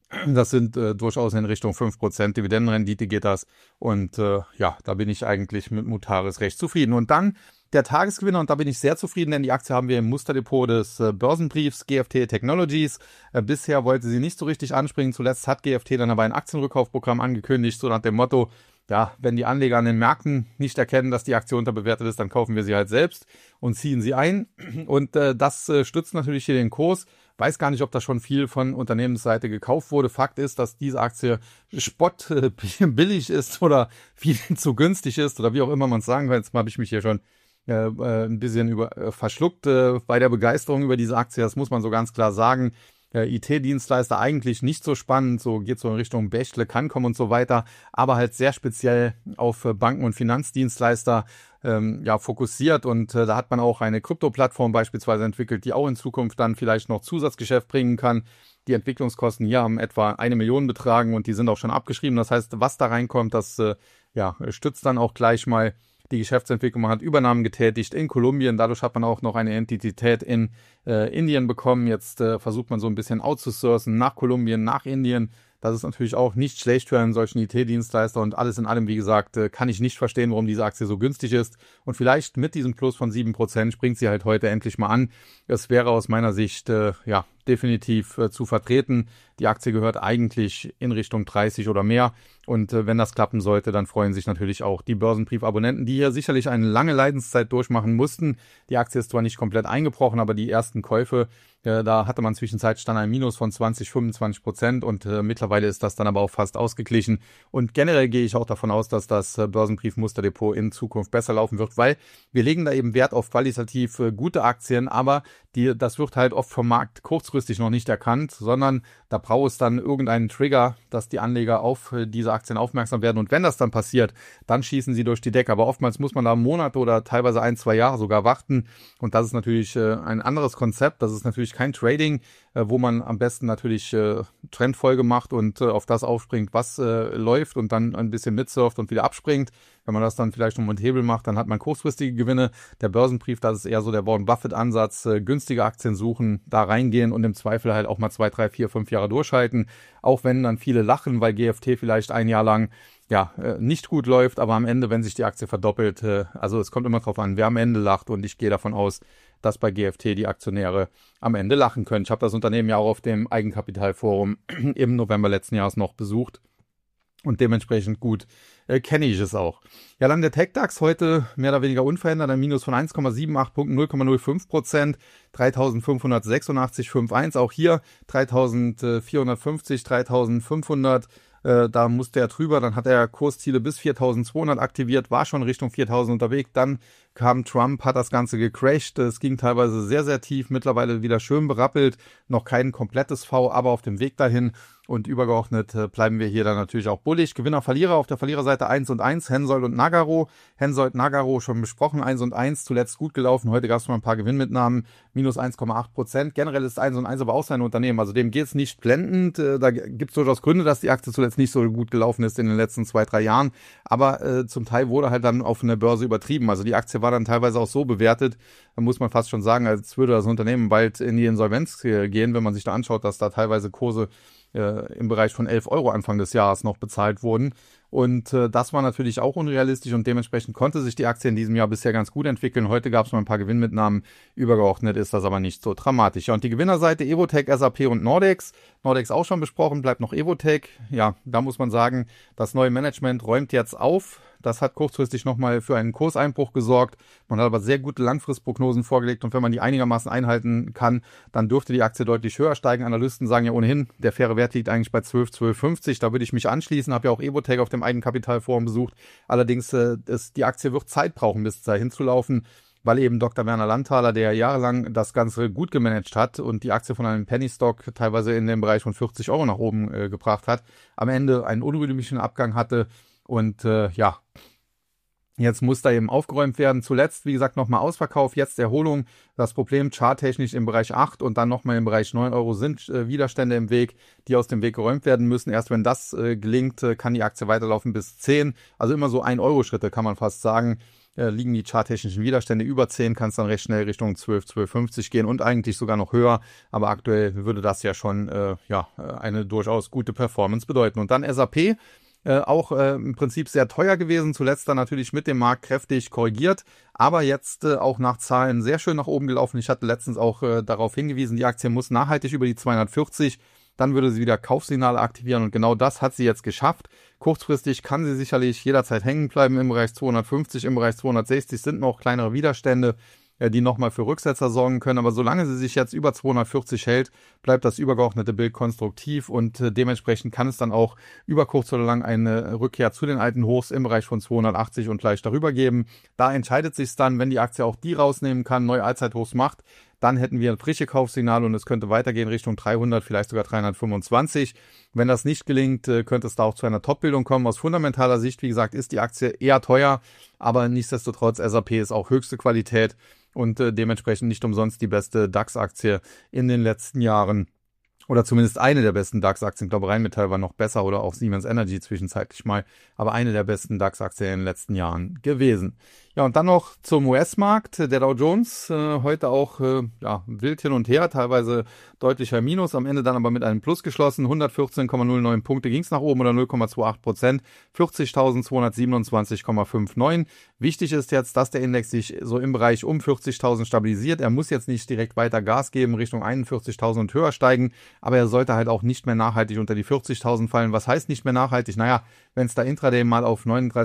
Das sind äh, durchaus in Richtung fünf Prozent Dividendenrendite geht das. Und äh, ja, da bin ich eigentlich mit Mutares recht zufrieden. Und dann der Tagesgewinner, und da bin ich sehr zufrieden, denn die Aktie haben wir im Musterdepot des äh, Börsenbriefs G F T Technologies. Äh, bisher wollte sie nicht so richtig anspringen. Zuletzt hat G F T dann aber ein Aktienrückkaufprogramm angekündigt, so nach dem Motto, ja, wenn die Anleger an den Märkten nicht erkennen, dass die Aktie unterbewertet ist, dann kaufen wir sie halt selbst und ziehen sie ein. Und äh, das äh, stützt natürlich hier den Kurs. Weiß gar nicht, ob da schon viel von Unternehmensseite gekauft wurde. Fakt ist, dass diese Aktie spott äh, billig ist oder viel zu günstig ist oder wie auch immer man es sagen kann. Jetzt habe ich mich hier schon äh, äh, ein bisschen über, äh, verschluckt äh, bei der Begeisterung über diese Aktie. Das muss man so ganz klar sagen. Äh, I T-Dienstleister eigentlich nicht so spannend, so geht so in Richtung Bechtle, Cancom und so weiter, aber halt sehr speziell auf äh, Banken- und Finanzdienstleister ähm, ja, fokussiert und äh, da hat man auch eine Krypto-Plattform beispielsweise entwickelt, die auch in Zukunft dann vielleicht noch Zusatzgeschäft bringen kann. Die Entwicklungskosten hier haben etwa eine Million betragen und die sind auch schon abgeschrieben. Das heißt, was da reinkommt, das äh, ja, stützt dann auch gleich mal die Geschäftsentwicklung. Man hat Übernahmen getätigt in Kolumbien. Dadurch hat man auch noch eine Entität in äh, Indien bekommen. Jetzt äh, versucht man so ein bisschen outzusourcen nach Kolumbien, nach Indien. Das ist natürlich auch nicht schlecht für einen solchen I T-Dienstleister und alles in allem, wie gesagt, äh, kann ich nicht verstehen, warum diese Aktie so günstig ist. Und vielleicht mit diesem Plus von sieben Prozent springt sie halt heute endlich mal an. Es wäre aus meiner Sicht, äh, ja, definitiv äh, zu vertreten. Die Aktie gehört eigentlich in Richtung dreißig oder mehr. Und äh, wenn das klappen sollte, dann freuen sich natürlich auch die Börsenbriefabonnenten, die hier sicherlich eine lange Leidenszeit durchmachen mussten. Die Aktie ist zwar nicht komplett eingebrochen, aber die ersten Käufe, äh, da hatte man zwischenzeitlich dann ein Minus von zwanzig, fünfundzwanzig Prozent und äh, mittlerweile ist das dann aber auch fast ausgeglichen. Und generell gehe ich auch davon aus, dass das äh, Börsenbrief-Musterdepot in Zukunft besser laufen wird, weil wir legen da eben Wert auf qualitativ äh, gute Aktien, aber die, das wird halt oft vom Markt kurzfristig noch nicht erkannt, sondern da braucht es dann irgendeinen Trigger, dass die Anleger auf äh, diese Aktien aufmerksam werden. Und wenn das dann passiert, dann schießen sie durch die Decke. Aber oftmals muss man da Monate oder teilweise ein, zwei Jahre sogar warten. Und das ist natürlich äh, ein anderes Konzept. Das ist natürlich kein Trading, äh, wo man am besten natürlich äh, Trendfolge macht und äh, auf das aufspringt, was äh, läuft und dann ein bisschen mitsurft und wieder abspringt. Wenn man das dann vielleicht um einen Hebel macht, dann hat man kurzfristige Gewinne. Der Börsenbrief, das ist eher so der Warren Buffett-Ansatz. Äh, günstige Aktien suchen, da reingehen und im Zweifel halt auch mal zwei, drei, vier, fünf Jahre durchhalten. Auch wenn dann viele lachen, weil G F T vielleicht ein Jahr lang ja äh, nicht gut läuft, aber am Ende, wenn sich die Aktie verdoppelt, äh, also es kommt immer drauf an, wer am Ende lacht und ich gehe davon aus, dass bei G F T die Aktionäre am Ende lachen können. Ich habe das Unternehmen ja auch auf dem Eigenkapitalforum im November letzten Jahres noch besucht. Und dementsprechend gut äh, kenne ich es auch. Ja, dann der TechDAX heute mehr oder weniger unverändert, ein Minus von eins Komma siebenundachtzig Punkten, null Komma null fünf Prozent, dreitausendfünfhundertsechsundachtzig Komma fünfundachtzig. Auch hier dreitausendvierhundertfünfzig, dreitausendfünfhundert. Äh, da musste er drüber, dann hat er Kursziele bis viertausendzweihundert aktiviert, war schon Richtung viertausend unterwegs. Dann kam Trump, hat das Ganze gecrashed. Es ging teilweise sehr, sehr tief, mittlerweile wieder schön berappelt. Noch kein komplettes V, aber auf dem Weg dahin. Und übergeordnet äh, bleiben wir hier dann natürlich auch bullig. Gewinner, Verlierer auf der Verliererseite eins und eins, Hensoldt und Nagarro. Hensoldt, Nagarro schon besprochen, eins und eins, zuletzt gut gelaufen. Heute gab es mal ein paar Gewinnmitnahmen, minus eins Komma acht Prozent. Generell ist eins und eins aber auch sein Unternehmen, also dem geht es nicht blendend. Äh, da gibt es durchaus Gründe, dass die Aktie zuletzt nicht so gut gelaufen ist in den letzten zwei, drei Jahren. Aber äh, zum Teil wurde halt dann auf eine Börse übertrieben. Also die Aktie war dann teilweise auch so bewertet, da muss man fast schon sagen, als würde das Unternehmen bald in die Insolvenz äh, gehen, wenn man sich da anschaut, dass da teilweise Kurse im Bereich von elf Euro Anfang des Jahres noch bezahlt wurden. Und äh, das war natürlich auch unrealistisch und dementsprechend konnte sich die Aktie in diesem Jahr bisher ganz gut entwickeln. Heute gab es mal ein paar Gewinnmitnahmen. Übergeordnet ist das aber nicht so dramatisch. Ja, und die Gewinnerseite Evotec, S A P und Nordex. Nordex auch schon besprochen, bleibt noch Evotec. Ja, da muss man sagen, das neue Management räumt jetzt auf. Das hat kurzfristig nochmal für einen Kurseinbruch gesorgt. Man hat aber sehr gute Langfristprognosen vorgelegt und wenn man die einigermaßen einhalten kann, dann dürfte die Aktie deutlich höher steigen. Analysten sagen ja ohnehin, der faire Wert liegt eigentlich bei zwölf, zwölf fünfzig. Da würde ich mich anschließen. Habe ja auch Evotec auf dem Eigenkapitalforum besucht. Allerdings, äh, ist, die Aktie wird Zeit brauchen, bis dahin zu laufen, weil eben Doktor Werner Landthaler, der jahrelang das Ganze gut gemanagt hat und die Aktie von einem Penny Stock teilweise in den Bereich von vierzig Euro nach oben äh, gebracht hat, am Ende einen unrühmlichen Abgang hatte. Und äh, ja, jetzt muss da eben aufgeräumt werden. Zuletzt, wie gesagt, nochmal Ausverkauf, jetzt Erholung. Das Problem charttechnisch im Bereich acht und dann nochmal im Bereich neun Euro sind äh, Widerstände im Weg, die aus dem Weg geräumt werden müssen. Erst wenn das äh, gelingt, äh, kann die Aktie weiterlaufen bis zehn. Also immer so ein Euro Schritte kann man fast sagen. äh, liegen die charttechnischen Widerstände über zehn, kann es dann recht schnell Richtung zwölf, zwölf fünfzig gehen und eigentlich sogar noch höher. Aber aktuell würde das ja schon äh, ja, eine durchaus gute Performance bedeuten. Und dann S A P. Äh, auch äh, im Prinzip sehr teuer gewesen, zuletzt dann natürlich mit dem Markt kräftig korrigiert, aber jetzt äh, auch nach Zahlen sehr schön nach oben gelaufen. Ich hatte letztens auch äh, darauf hingewiesen, die Aktie muss nachhaltig über die zweihundertvierzig, dann würde sie wieder Kaufsignale aktivieren und genau das hat sie jetzt geschafft. Kurzfristig kann sie sicherlich jederzeit hängen bleiben im Bereich zweihundertfünfzig, im Bereich zweihundertsechzig sind noch kleinere Widerstände, die nochmal für Rücksetzer sorgen können. Aber solange sie sich jetzt über zweihundertvierzig hält, bleibt das übergeordnete Bild konstruktiv und äh, dementsprechend kann es dann auch über kurz oder lang eine Rückkehr zu den alten Hochs im Bereich von zweihundertachtzig und gleich darüber geben. Da entscheidet sich dann, wenn die Aktie auch die rausnehmen kann, neue Allzeithochs macht, dann hätten wir frische Kaufsignale und es könnte weitergehen Richtung dreihundert, vielleicht sogar dreihundertfünfundzwanzig. Wenn das nicht gelingt, äh, könnte es da auch zu einer Top-Bildung kommen. Aus fundamentaler Sicht, wie gesagt, ist die Aktie eher teuer, aber nichtsdestotrotz, S A P ist auch höchste Qualität und äh, dementsprechend nicht umsonst die beste DAX-Aktie in den letzten Jahren. Oder zumindest eine der besten DAX-Aktien. Ich glaube, Rheinmetall war noch besser oder auch Siemens Energy zwischenzeitlich mal. Aber eine der besten DAX-Aktien in den letzten Jahren gewesen. Ja, und dann noch zum U S-Markt. Der Dow Jones äh, heute auch äh, ja, wild hin und her, teilweise deutlicher Minus, am Ende dann aber mit einem Plus geschlossen. hundertvierzehn Komma null neun Punkte ging es nach oben oder null Komma achtundzwanzig Prozent. vierzigtausendzweihundertsiebenundzwanzig Komma neunundfünfzig. Wichtig ist jetzt, dass der Index sich so im Bereich um vierzigtausend stabilisiert. Er muss jetzt nicht direkt weiter Gas geben, Richtung einundvierzigtausend und höher steigen, aber er sollte halt auch nicht mehr nachhaltig unter die vierzigtausend fallen. Was heißt nicht mehr nachhaltig? Naja, wenn es da intraday mal auf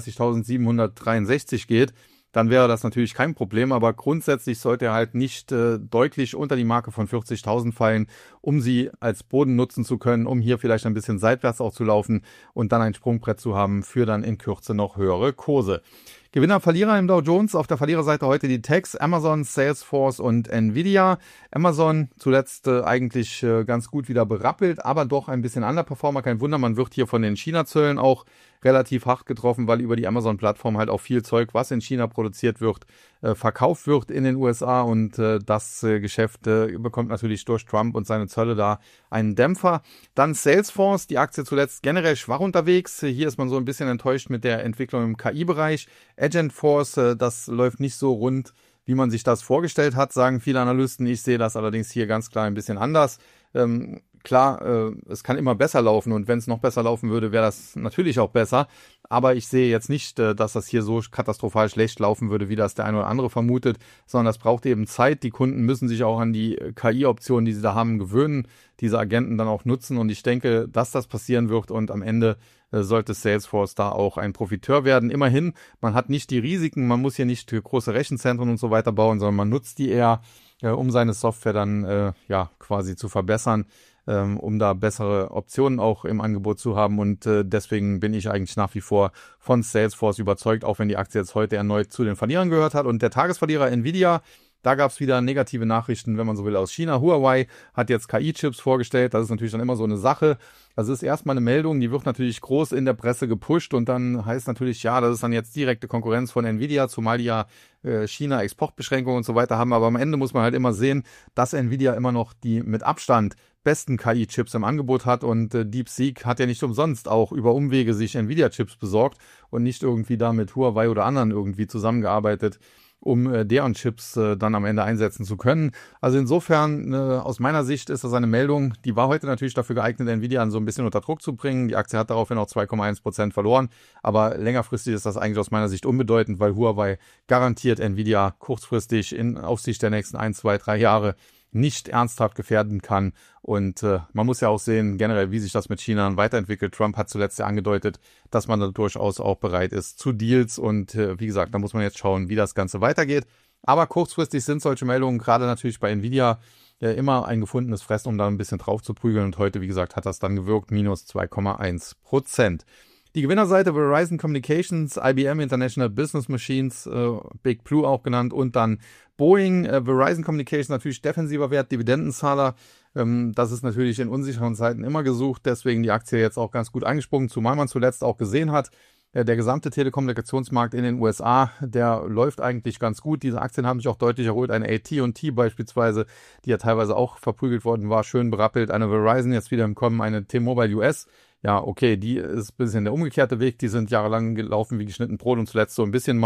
neununddreißigtausendsiebenhundertdreiundsechzig geht, dann wäre das natürlich kein Problem, aber grundsätzlich sollte er halt nicht äh, deutlich unter die Marke von vierzigtausend fallen, um sie als Boden nutzen zu können, um hier vielleicht ein bisschen seitwärts auch zu laufen und dann ein Sprungbrett zu haben für dann in Kürze noch höhere Kurse. Gewinner, Verlierer im Dow Jones. Auf der Verliererseite heute die Techs, Amazon, Salesforce und Nvidia. Amazon zuletzt äh, eigentlich äh, ganz gut wieder berappelt, aber doch ein bisschen Underperformer. Kein Wunder, man wird hier von den China-Zöllen auch relativ hart getroffen, weil über die Amazon-Plattform halt auch viel Zeug, was in China produziert wird, äh, verkauft wird in den U S A und äh, das äh, Geschäft äh, bekommt natürlich durch Trump und seine Zölle da einen Dämpfer. Dann Salesforce, die Aktie zuletzt generell schwach unterwegs. Hier ist man so ein bisschen enttäuscht mit der Entwicklung im K I-Bereich. Agentforce, äh, das läuft nicht so rund, wie man sich das vorgestellt hat, sagen viele Analysten. Ich sehe das allerdings hier ganz klar ein bisschen anders. Ähm, Klar, äh, es kann immer besser laufen und wenn es noch besser laufen würde, wäre das natürlich auch besser. Aber ich sehe jetzt nicht, äh, dass das hier so katastrophal schlecht laufen würde, wie das der eine oder andere vermutet, sondern das braucht eben Zeit. Die Kunden müssen sich auch an die K I-Optionen, die sie da haben, gewöhnen, diese Agenten dann auch nutzen und ich denke, dass das passieren wird und am Ende äh, sollte Salesforce da auch ein Profiteur werden. Immerhin, man hat nicht die Risiken, man muss hier nicht große Rechenzentren und so weiter bauen, sondern man nutzt die eher, äh, um seine Software dann äh, ja quasi zu verbessern, ähm, um da bessere Optionen auch im Angebot zu haben und äh, deswegen bin ich eigentlich nach wie vor von Salesforce überzeugt, auch wenn die Aktie jetzt heute erneut zu den Verlierern gehört hat. Und der Tagesverlierer Nvidia, da gab es wieder negative Nachrichten, wenn man so will, aus China. Huawei hat jetzt K I-Chips vorgestellt. Das ist natürlich dann immer so eine Sache. Das ist erstmal eine Meldung, die wird natürlich groß in der Presse gepusht und dann heißt natürlich, ja, das ist dann jetzt direkte Konkurrenz von Nvidia, zumal die ja äh, China Exportbeschränkungen und so weiter haben. Aber am Ende muss man halt immer sehen, dass Nvidia immer noch die mit Abstand besten K I-Chips im Angebot hat und äh, DeepSeek hat ja nicht umsonst auch über Umwege sich Nvidia-Chips besorgt und nicht irgendwie da mit Huawei oder anderen irgendwie zusammengearbeitet, um äh, deren Chips äh, dann am Ende einsetzen zu können. Also insofern, äh, aus meiner Sicht ist das eine Meldung, die war heute natürlich dafür geeignet, Nvidia so ein bisschen unter Druck zu bringen. Die Aktie hat daraufhin auch zwei Komma eins Prozent verloren, aber längerfristig ist das eigentlich aus meiner Sicht unbedeutend, weil Huawei garantiert Nvidia kurzfristig in auf Sicht der nächsten ein, zwei, drei Jahre nicht ernsthaft gefährden kann. Und äh, man muss ja auch sehen, generell, wie sich das mit China weiterentwickelt. Trump hat zuletzt ja angedeutet, dass man da durchaus auch bereit ist zu Deals. Und äh, wie gesagt, da muss man jetzt schauen, wie das Ganze weitergeht. Aber kurzfristig sind solche Meldungen, gerade natürlich bei Nvidia, äh, immer ein gefundenes Fressen, um da ein bisschen drauf zu prügeln. Und heute, wie gesagt, hat das dann gewirkt, minus zwei Komma eins Prozent. Die Gewinnerseite Verizon Communications, I B M International Business Machines, äh, Big Blue auch genannt und dann Boeing. Äh, Verizon Communications natürlich defensiver Wert, Dividendenzahler. Ähm, das ist natürlich in unsicheren Zeiten immer gesucht, deswegen die Aktie jetzt auch ganz gut angesprungen, zumal man zuletzt auch gesehen hat, äh, der gesamte Telekommunikationsmarkt in den U S A, der läuft eigentlich ganz gut. Diese Aktien haben sich auch deutlich erholt. Eine A T und T beispielsweise, die ja teilweise auch verprügelt worden war, schön berappelt. Eine Verizon jetzt wieder im Kommen, eine T-Mobile U S. Ja, okay, die ist ein bisschen der umgekehrte Weg. Die sind jahrelang gelaufen wie geschnitten Brot und zuletzt so ein bisschen mal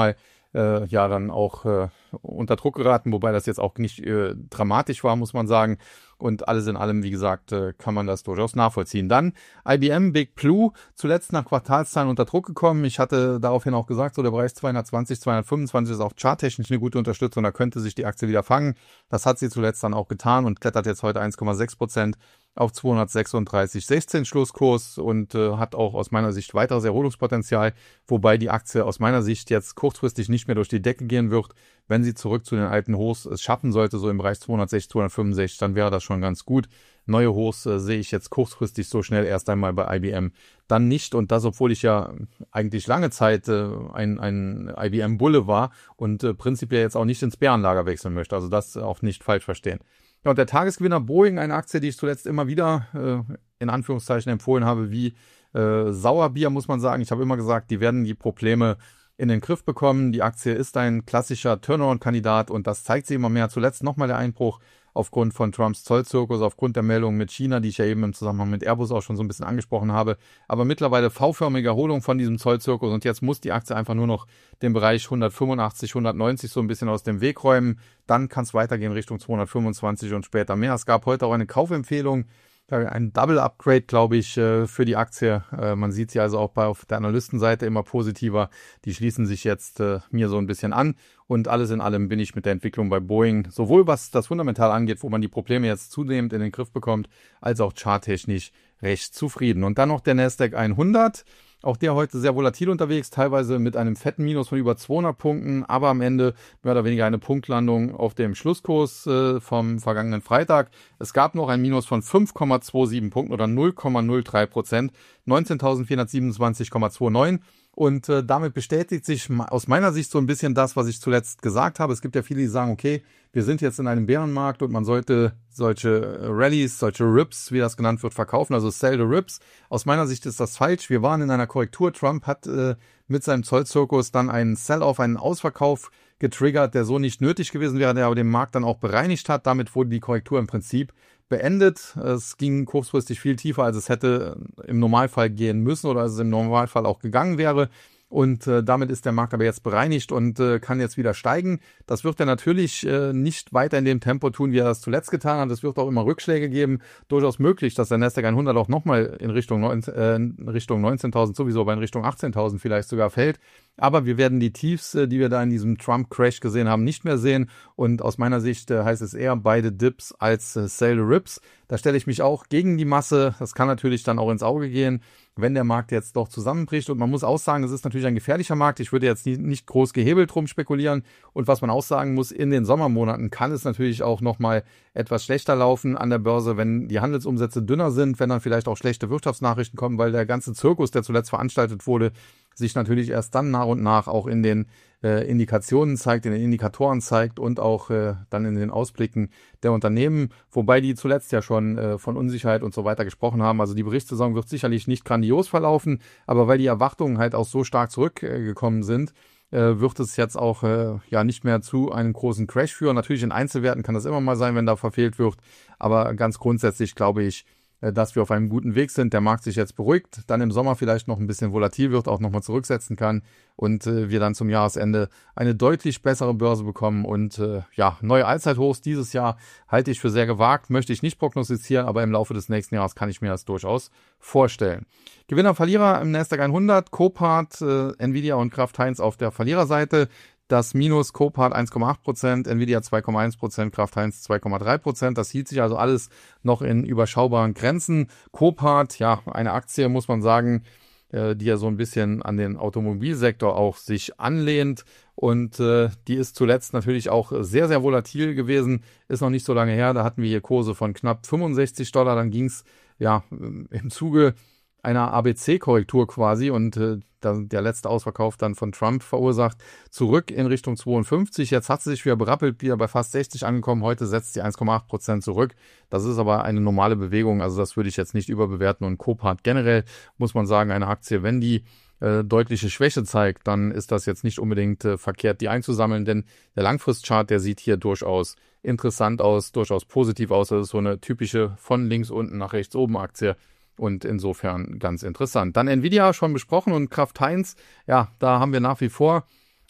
äh, ja dann auch äh, unter Druck geraten, wobei das jetzt auch nicht äh, dramatisch war, muss man sagen. Und alles in allem, wie gesagt, äh, kann man das durchaus nachvollziehen. Dann I B M Big Blue, zuletzt nach Quartalszahlen unter Druck gekommen. Ich hatte daraufhin auch gesagt, so der Bereich zweihundertzwanzig, zweihundertfünfundzwanzig ist auch charttechnisch eine gute Unterstützung, da könnte sich die Aktie wieder fangen. Das hat sie zuletzt dann auch getan und klettert jetzt heute eins Komma sechs Prozent auf zweihundertsechsunddreißig Komma sechzehn Schlusskurs und äh, hat auch aus meiner Sicht weiteres Erholungspotenzial, wobei die Aktie aus meiner Sicht jetzt kurzfristig nicht mehr durch die Decke gehen wird. Wenn sie zurück zu den alten Hochs es schaffen sollte, so im Bereich zweihundertsechzig, zweihundertfünfundsechzig, dann wäre das schon ganz gut. Neue Hochs äh, sehe ich jetzt kurzfristig so schnell erst einmal bei I B M dann nicht. Und das, obwohl ich ja eigentlich lange Zeit äh, ein, ein I B M-Bulle war und äh, prinzipiell jetzt auch nicht ins Bärenlager wechseln möchte. Also das auch nicht falsch verstehen. Ja, und der Tagesgewinner Boeing, eine Aktie, die ich zuletzt immer wieder äh, in Anführungszeichen empfohlen habe, wie äh, Sauerbier, muss man sagen. Ich habe immer gesagt, die werden die Probleme in den Griff bekommen. Die Aktie ist ein klassischer Turnaround-Kandidat und das zeigt sie immer mehr. Zuletzt nochmal der Einbruch aufgrund von Trumps Zollzirkus, aufgrund der Meldungen mit China, die ich ja eben im Zusammenhang mit Airbus auch schon so ein bisschen angesprochen habe. Aber mittlerweile V-förmige Erholung von diesem Zollzirkus und jetzt muss die Aktie einfach nur noch den Bereich hundertfünfundachtzig, hundertneunzig so ein bisschen aus dem Weg räumen. Dann kann es weitergehen Richtung zweihundertfünfundzwanzig und später mehr. Es gab heute auch eine Kaufempfehlung, ein Double-Upgrade, glaube ich, für die Aktie. Man sieht sie also auch bei auf der Analystenseite immer positiver. Die schließen sich jetzt äh, mir so ein bisschen an. Und alles in allem bin ich mit der Entwicklung bei Boeing, sowohl was das Fundamental angeht, wo man die Probleme jetzt zunehmend in den Griff bekommt, als auch charttechnisch recht zufrieden. Und dann noch der Nasdaq hundert. Auch der heute sehr volatil unterwegs, teilweise mit einem fetten Minus von über zweihundert Punkten, aber am Ende mehr oder weniger eine Punktlandung auf dem Schlusskurs äh, vom vergangenen Freitag. Es gab noch ein Minus von fünf Komma siebenundzwanzig Punkten oder null Komma null drei Prozent, neunzehntausendvierhundertsiebenundzwanzig Komma neunundzwanzig. Und äh, damit bestätigt sich aus meiner Sicht so ein bisschen das, was ich zuletzt gesagt habe. Es gibt ja viele, die sagen, okay, wir sind jetzt in einem Bärenmarkt und man sollte solche Rallies, solche Rips, wie das genannt wird, verkaufen, also sell the Rips. Aus meiner Sicht ist das falsch. Wir waren in einer Korrektur. Trump hat äh, mit seinem Zollzirkus dann einen Sell-off, einen Ausverkauf getriggert, der so nicht nötig gewesen wäre, der aber den Markt dann auch bereinigt hat. Damit wurde die Korrektur im Prinzip beendet. Es ging kurzfristig viel tiefer, als es hätte im Normalfall gehen müssen oder als es im Normalfall auch gegangen wäre. Und äh, damit ist der Markt aber jetzt bereinigt und äh, kann jetzt wieder steigen. Das wird er natürlich äh, nicht weiter in dem Tempo tun, wie er das zuletzt getan hat. Es wird auch immer Rückschläge geben. Durchaus möglich, dass der Nasdaq hundert auch nochmal in Richtung, äh, in Richtung neunzehntausend sowieso, aber in Richtung achtzehntausend vielleicht sogar fällt. Aber wir werden die Tiefs, äh, die wir da in diesem Trump-Crash gesehen haben, nicht mehr sehen. Und aus meiner Sicht äh, heißt es eher beide Dips als äh, Sell the Rips. Da stelle ich mich auch gegen die Masse. Das kann natürlich dann auch ins Auge gehen, wenn der Markt jetzt doch zusammenbricht. Und man muss auch sagen, es ist natürlich ein gefährlicher Markt. Ich würde jetzt nie, nicht groß gehebelt drum spekulieren. Und was man auch sagen muss, in den Sommermonaten kann es natürlich auch nochmal etwas schlechter laufen an der Börse, wenn die Handelsumsätze dünner sind, wenn dann vielleicht auch schlechte Wirtschaftsnachrichten kommen, weil der ganze Zirkus, der zuletzt veranstaltet wurde, sich natürlich erst dann nach und nach auch in den äh, Indikationen zeigt, in den Indikatoren zeigt und auch äh, dann in den Ausblicken der Unternehmen, wobei die zuletzt ja schon äh, von Unsicherheit und so weiter gesprochen haben. Also die Berichtssaison wird sicherlich nicht grandios verlaufen, aber weil die Erwartungen halt auch so stark zurückgekommen äh, sind, äh, wird es jetzt auch äh, ja nicht mehr zu einem großen Crash führen. Natürlich in Einzelwerten kann das immer mal sein, wenn da verfehlt wird, aber ganz grundsätzlich glaube ich, dass wir auf einem guten Weg sind, der Markt sich jetzt beruhigt, dann im Sommer vielleicht noch ein bisschen volatil wird, auch nochmal zurücksetzen kann und äh, wir dann zum Jahresende eine deutlich bessere Börse bekommen und äh, ja, neue Allzeithochs dieses Jahr halte ich für sehr gewagt, möchte ich nicht prognostizieren, aber im Laufe des nächsten Jahres kann ich mir das durchaus vorstellen. Gewinner, Verlierer im Nasdaq hundert, Copart, äh, Nvidia und Kraft Heinz auf der Verliererseite. Das Minus Copart eins Komma acht Prozent, Nvidia zwei Komma eins Prozent, Kraft Heinz zwei Komma drei Prozent. Das hielt sich also alles noch in überschaubaren Grenzen. Copart, ja, eine Aktie, muss man sagen, äh, die ja so ein bisschen an den Automobilsektor auch sich anlehnt. Und äh, die ist zuletzt natürlich auch sehr, sehr volatil gewesen. Ist noch nicht so lange her. Da hatten wir hier Kurse von knapp fünfundsechzig Dollar. Dann ging es ja im Zuge einer A B C-Korrektur quasi und äh, der letzte Ausverkauf dann von Trump verursacht, zurück in Richtung zweiundfünfzig. Jetzt hat sie sich wieder berappelt, wieder bei fast sechzig angekommen. Heute setzt sie eins Komma acht Prozent zurück. Das ist aber eine normale Bewegung, also das würde ich jetzt nicht überbewerten. Und Copart generell, muss man sagen, eine Aktie, wenn die äh, deutliche Schwäche zeigt, dann ist das jetzt nicht unbedingt äh, verkehrt, die einzusammeln, denn der Langfristchart, der sieht hier durchaus interessant aus, durchaus positiv aus. Das ist so eine typische von links unten nach rechts oben Aktie. Und insofern ganz interessant. Dann Nvidia schon besprochen und Kraft Heinz, ja, da haben wir nach wie vor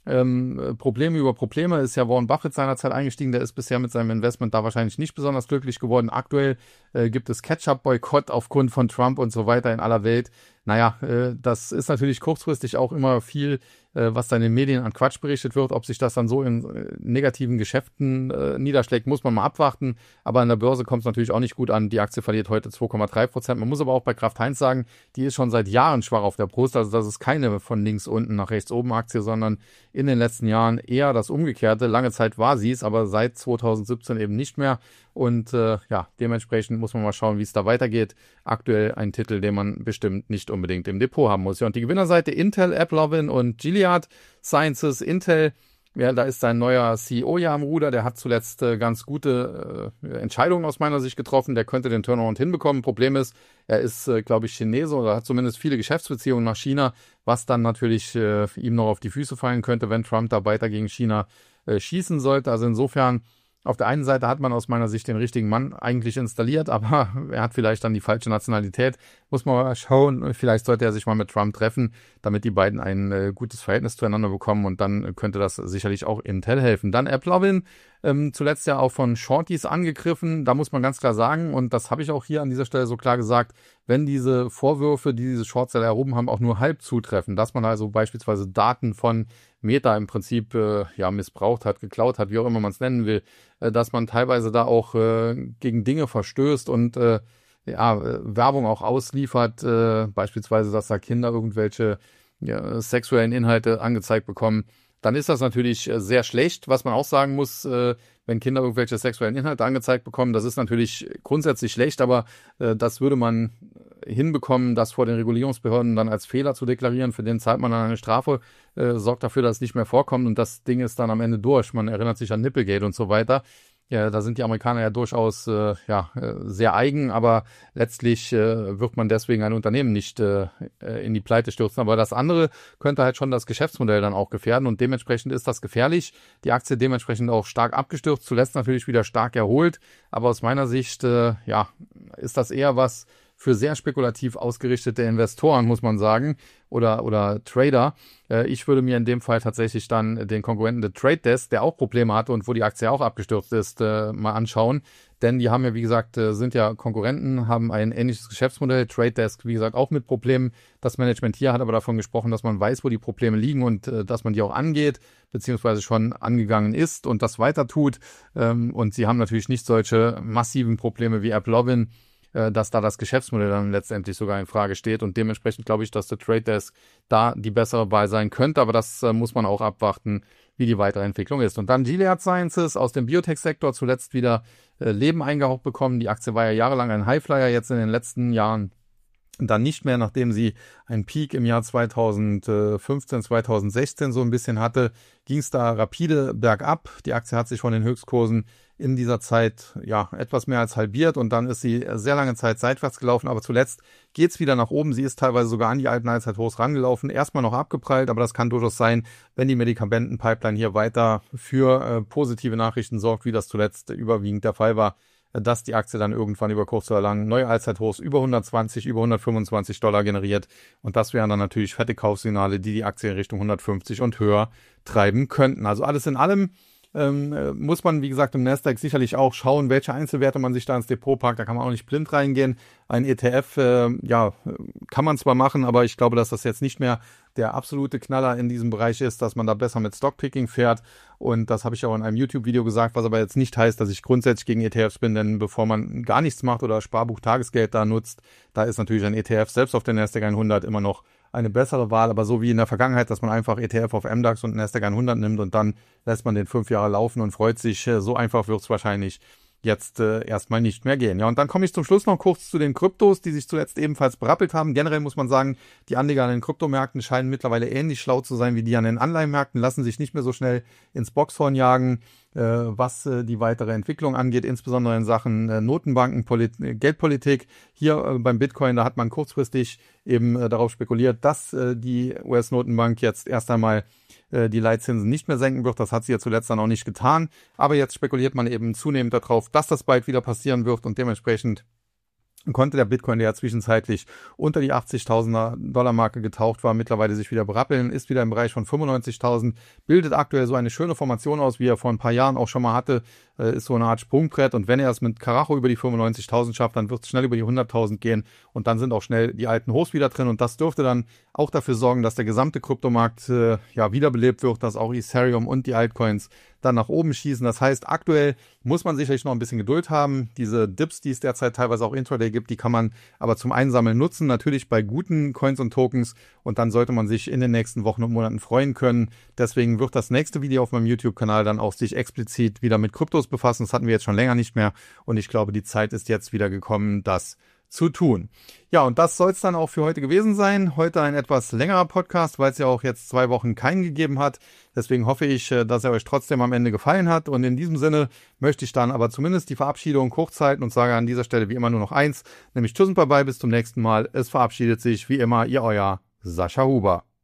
Ähm, Probleme über Probleme ist ja Warren Buffett seinerzeit eingestiegen. Der ist bisher mit seinem Investment da wahrscheinlich nicht besonders glücklich geworden. Aktuell äh, gibt es Catch-up-Boykott aufgrund von Trump und so weiter in aller Welt. Naja, äh, das ist natürlich kurzfristig auch immer viel, äh, was da in den Medien an Quatsch berichtet wird. Ob sich das dann so in äh, negativen Geschäften äh, niederschlägt, muss man mal abwarten. Aber an der Börse kommt es natürlich auch nicht gut an. Die Aktie verliert heute zwei Komma drei Prozent. Man muss aber auch bei Kraft Heinz sagen, die ist schon seit Jahren schwach auf der Brust. Also das ist keine von links unten nach rechts oben Aktie, sondern in den letzten Jahren eher das Umgekehrte. Lange Zeit war sie es, aber seit zweitausendsiebzehn eben nicht mehr. Und äh, ja, dementsprechend muss man mal schauen, wie es da weitergeht. Aktuell ein Titel, den man bestimmt nicht unbedingt im Depot haben muss. Ja, und die Gewinnerseite Intel, AppLovin und Gilead Sciences. Intel, ja, da ist sein neuer C E O ja am Ruder. Der hat zuletzt äh, ganz gute äh, Entscheidungen aus meiner Sicht getroffen. Der könnte den Turnaround hinbekommen. Problem ist, er ist, äh, glaube ich, Chinese oder hat zumindest viele Geschäftsbeziehungen nach China, was dann natürlich äh, ihm noch auf die Füße fallen könnte, wenn Trump da weiter gegen China äh, schießen sollte. Also insofern, auf der einen Seite hat man aus meiner Sicht den richtigen Mann eigentlich installiert, aber er hat vielleicht dann die falsche Nationalität. Muss man mal schauen. Vielleicht sollte er sich mal mit Trump treffen, damit die beiden ein äh, gutes Verhältnis zueinander bekommen und dann könnte das sicherlich auch Intel helfen. Dann AppLovin, ähm, zuletzt ja auch von Shorties angegriffen. Da muss man ganz klar sagen, und das habe ich auch hier an dieser Stelle so klar gesagt, wenn diese Vorwürfe, die diese Shortseller erhoben haben, auch nur halb zutreffen, dass man also beispielsweise Daten von Meta im Prinzip äh, ja missbraucht hat, geklaut hat, wie auch immer man es nennen will, äh, dass man teilweise da auch äh, gegen Dinge verstößt und äh, ja, äh, Werbung auch ausliefert, äh, beispielsweise, dass da Kinder irgendwelche ja, sexuellen Inhalte angezeigt bekommen, dann ist das natürlich äh, sehr schlecht. Was man auch sagen muss, äh, wenn Kinder irgendwelche sexuellen Inhalte angezeigt bekommen, das ist natürlich grundsätzlich schlecht, aber äh, das würde man hinbekommen, das vor den Regulierungsbehörden dann als Fehler zu deklarieren. Für den zahlt man dann eine Strafe, äh, sorgt dafür, dass es nicht mehr vorkommt und das Ding ist dann am Ende durch. Man erinnert sich an Nipplegate und so weiter. Ja, da sind die Amerikaner ja durchaus äh, ja, äh, sehr eigen, aber letztlich äh, wird man deswegen ein Unternehmen nicht äh, in die Pleite stürzen. Aber das andere könnte halt schon das Geschäftsmodell dann auch gefährden und dementsprechend ist das gefährlich. Die Aktie dementsprechend auch stark abgestürzt, zuletzt natürlich wieder stark erholt. Aber aus meiner Sicht äh, ja, ist das eher was für sehr spekulativ ausgerichtete Investoren, muss man sagen, oder, oder Trader. Äh, ich würde mir in dem Fall tatsächlich dann den Konkurrenten der Trade Desk, der auch Probleme hatte und wo die Aktie auch abgestürzt ist, äh, mal anschauen. Denn die haben ja, wie gesagt, äh, sind ja Konkurrenten, haben ein ähnliches Geschäftsmodell. Trade Desk, wie gesagt, auch mit Problemen. Das Management hier hat aber davon gesprochen, dass man weiß, wo die Probleme liegen und äh, dass man die auch angeht, beziehungsweise schon angegangen ist und das weiter tut. Ähm, und sie haben natürlich nicht solche massiven Probleme wie AppLovin, dass da das Geschäftsmodell dann letztendlich sogar in Frage steht und dementsprechend glaube ich, dass der Trade Desk da die bessere Wahl sein könnte, aber das äh, muss man auch abwarten, wie die weitere Entwicklung ist. Und dann Gilead Sciences aus dem Biotech-Sektor zuletzt wieder äh, Leben eingehaucht bekommen. Die Aktie war ja jahrelang ein Highflyer, jetzt in den letzten Jahren dann nicht mehr, nachdem sie einen Peak im Jahr zweitausendfünfzehn, zweitausendsechzehn so ein bisschen hatte, ging es da rapide bergab. Die Aktie hat sich von den Höchstkursen in dieser Zeit ja etwas mehr als halbiert und dann ist sie sehr lange Zeit seitwärts gelaufen, aber zuletzt geht's wieder nach oben. Sie ist teilweise sogar an die alten Allzeithochs rangelaufen, erstmal noch abgeprallt, aber das kann durchaus sein, wenn die Medikamentenpipeline hier weiter für äh, positive Nachrichten sorgt, wie das zuletzt überwiegend der Fall war, dass die Aktie dann irgendwann über kurz oder lang neue Allzeithochs über hundertzwanzig, über hundertfünfundzwanzig Dollar generiert. Und das wären dann natürlich fette Kaufsignale, die die Aktie in Richtung hundertfünfzig und höher treiben könnten. Also alles in allem ähm, muss man, wie gesagt, im Nasdaq sicherlich auch schauen, welche Einzelwerte man sich da ins Depot packt. Da kann man auch nicht blind reingehen. Ein E T F, äh, ja, kann man zwar machen, aber ich glaube, dass das jetzt nicht mehr der absolute Knaller in diesem Bereich ist, dass man da besser mit Stockpicking fährt. Und das habe ich auch in einem YouTube-Video gesagt, was aber jetzt nicht heißt, dass ich grundsätzlich gegen E T Fs bin, denn bevor man gar nichts macht oder Sparbuch-Tagesgeld da nutzt, da ist natürlich ein E T F selbst auf der Nasdaq hundert immer noch eine bessere Wahl, aber so wie in der Vergangenheit, dass man einfach E T F auf M DAX und Nasdaq hundert nimmt und dann lässt man den fünf Jahre laufen und freut sich, so einfach wird es wahrscheinlich jetzt äh, erstmal nicht mehr gehen. Ja, und dann komme ich zum Schluss noch kurz zu den Kryptos, die sich zuletzt ebenfalls berappelt haben. Generell muss man sagen, die Anleger an den Kryptomärkten scheinen mittlerweile ähnlich schlau zu sein wie die an den Anleihenmärkten, lassen sich nicht mehr so schnell ins Boxhorn jagen, äh, was äh, die weitere Entwicklung angeht, insbesondere in Sachen äh, Notenbanken, Polit- äh, Geldpolitik. Hier äh, beim Bitcoin, da hat man kurzfristig eben äh, darauf spekuliert, dass äh, die U S-Notenbank jetzt erst einmal die Leitzinsen nicht mehr senken wird. Das hat sie ja zuletzt dann auch nicht getan. Aber jetzt spekuliert man eben zunehmend darauf, dass das bald wieder passieren wird und dementsprechend konnte der Bitcoin, der ja zwischenzeitlich unter die achtzigtausender Dollar Marke getaucht war, mittlerweile sich wieder berappeln, ist wieder im Bereich von fünfundneunzigtausend, bildet aktuell so eine schöne Formation aus, wie er vor ein paar Jahren auch schon mal hatte, äh, ist so eine Art Sprungbrett, und wenn er es mit Karacho über die fünfundneunzigtausend schafft, dann wird es schnell über die hunderttausend gehen und dann sind auch schnell die alten Hochs wieder drin, und das dürfte dann auch dafür sorgen, dass der gesamte Kryptomarkt äh, ja wiederbelebt wird, dass auch Ethereum und die Altcoins dann nach oben schießen. Das heißt, aktuell muss man sicherlich noch ein bisschen Geduld haben. Diese Dips, die es derzeit teilweise auch Intraday gibt, die kann man aber zum Einsammeln nutzen, natürlich bei guten Coins und Tokens, und dann sollte man sich in den nächsten Wochen und Monaten freuen können. Deswegen wird das nächste Video auf meinem YouTube-Kanal dann auch sich explizit wieder mit Kryptos befassen. Das hatten wir jetzt schon länger nicht mehr, und ich glaube, die Zeit ist jetzt wieder gekommen, das zu tun. Ja, und das soll es dann auch für heute gewesen sein. Heute ein etwas längerer Podcast, weil es ja auch jetzt zwei Wochen keinen gegeben hat. Deswegen hoffe ich, dass er euch trotzdem am Ende gefallen hat. Und in diesem Sinne möchte ich dann aber zumindest die Verabschiedung kurz halten und sage an dieser Stelle wie immer nur noch eins, nämlich tschüss und bye bye, bis zum nächsten Mal. Es verabschiedet sich wie immer Ihr euer Sascha Huber.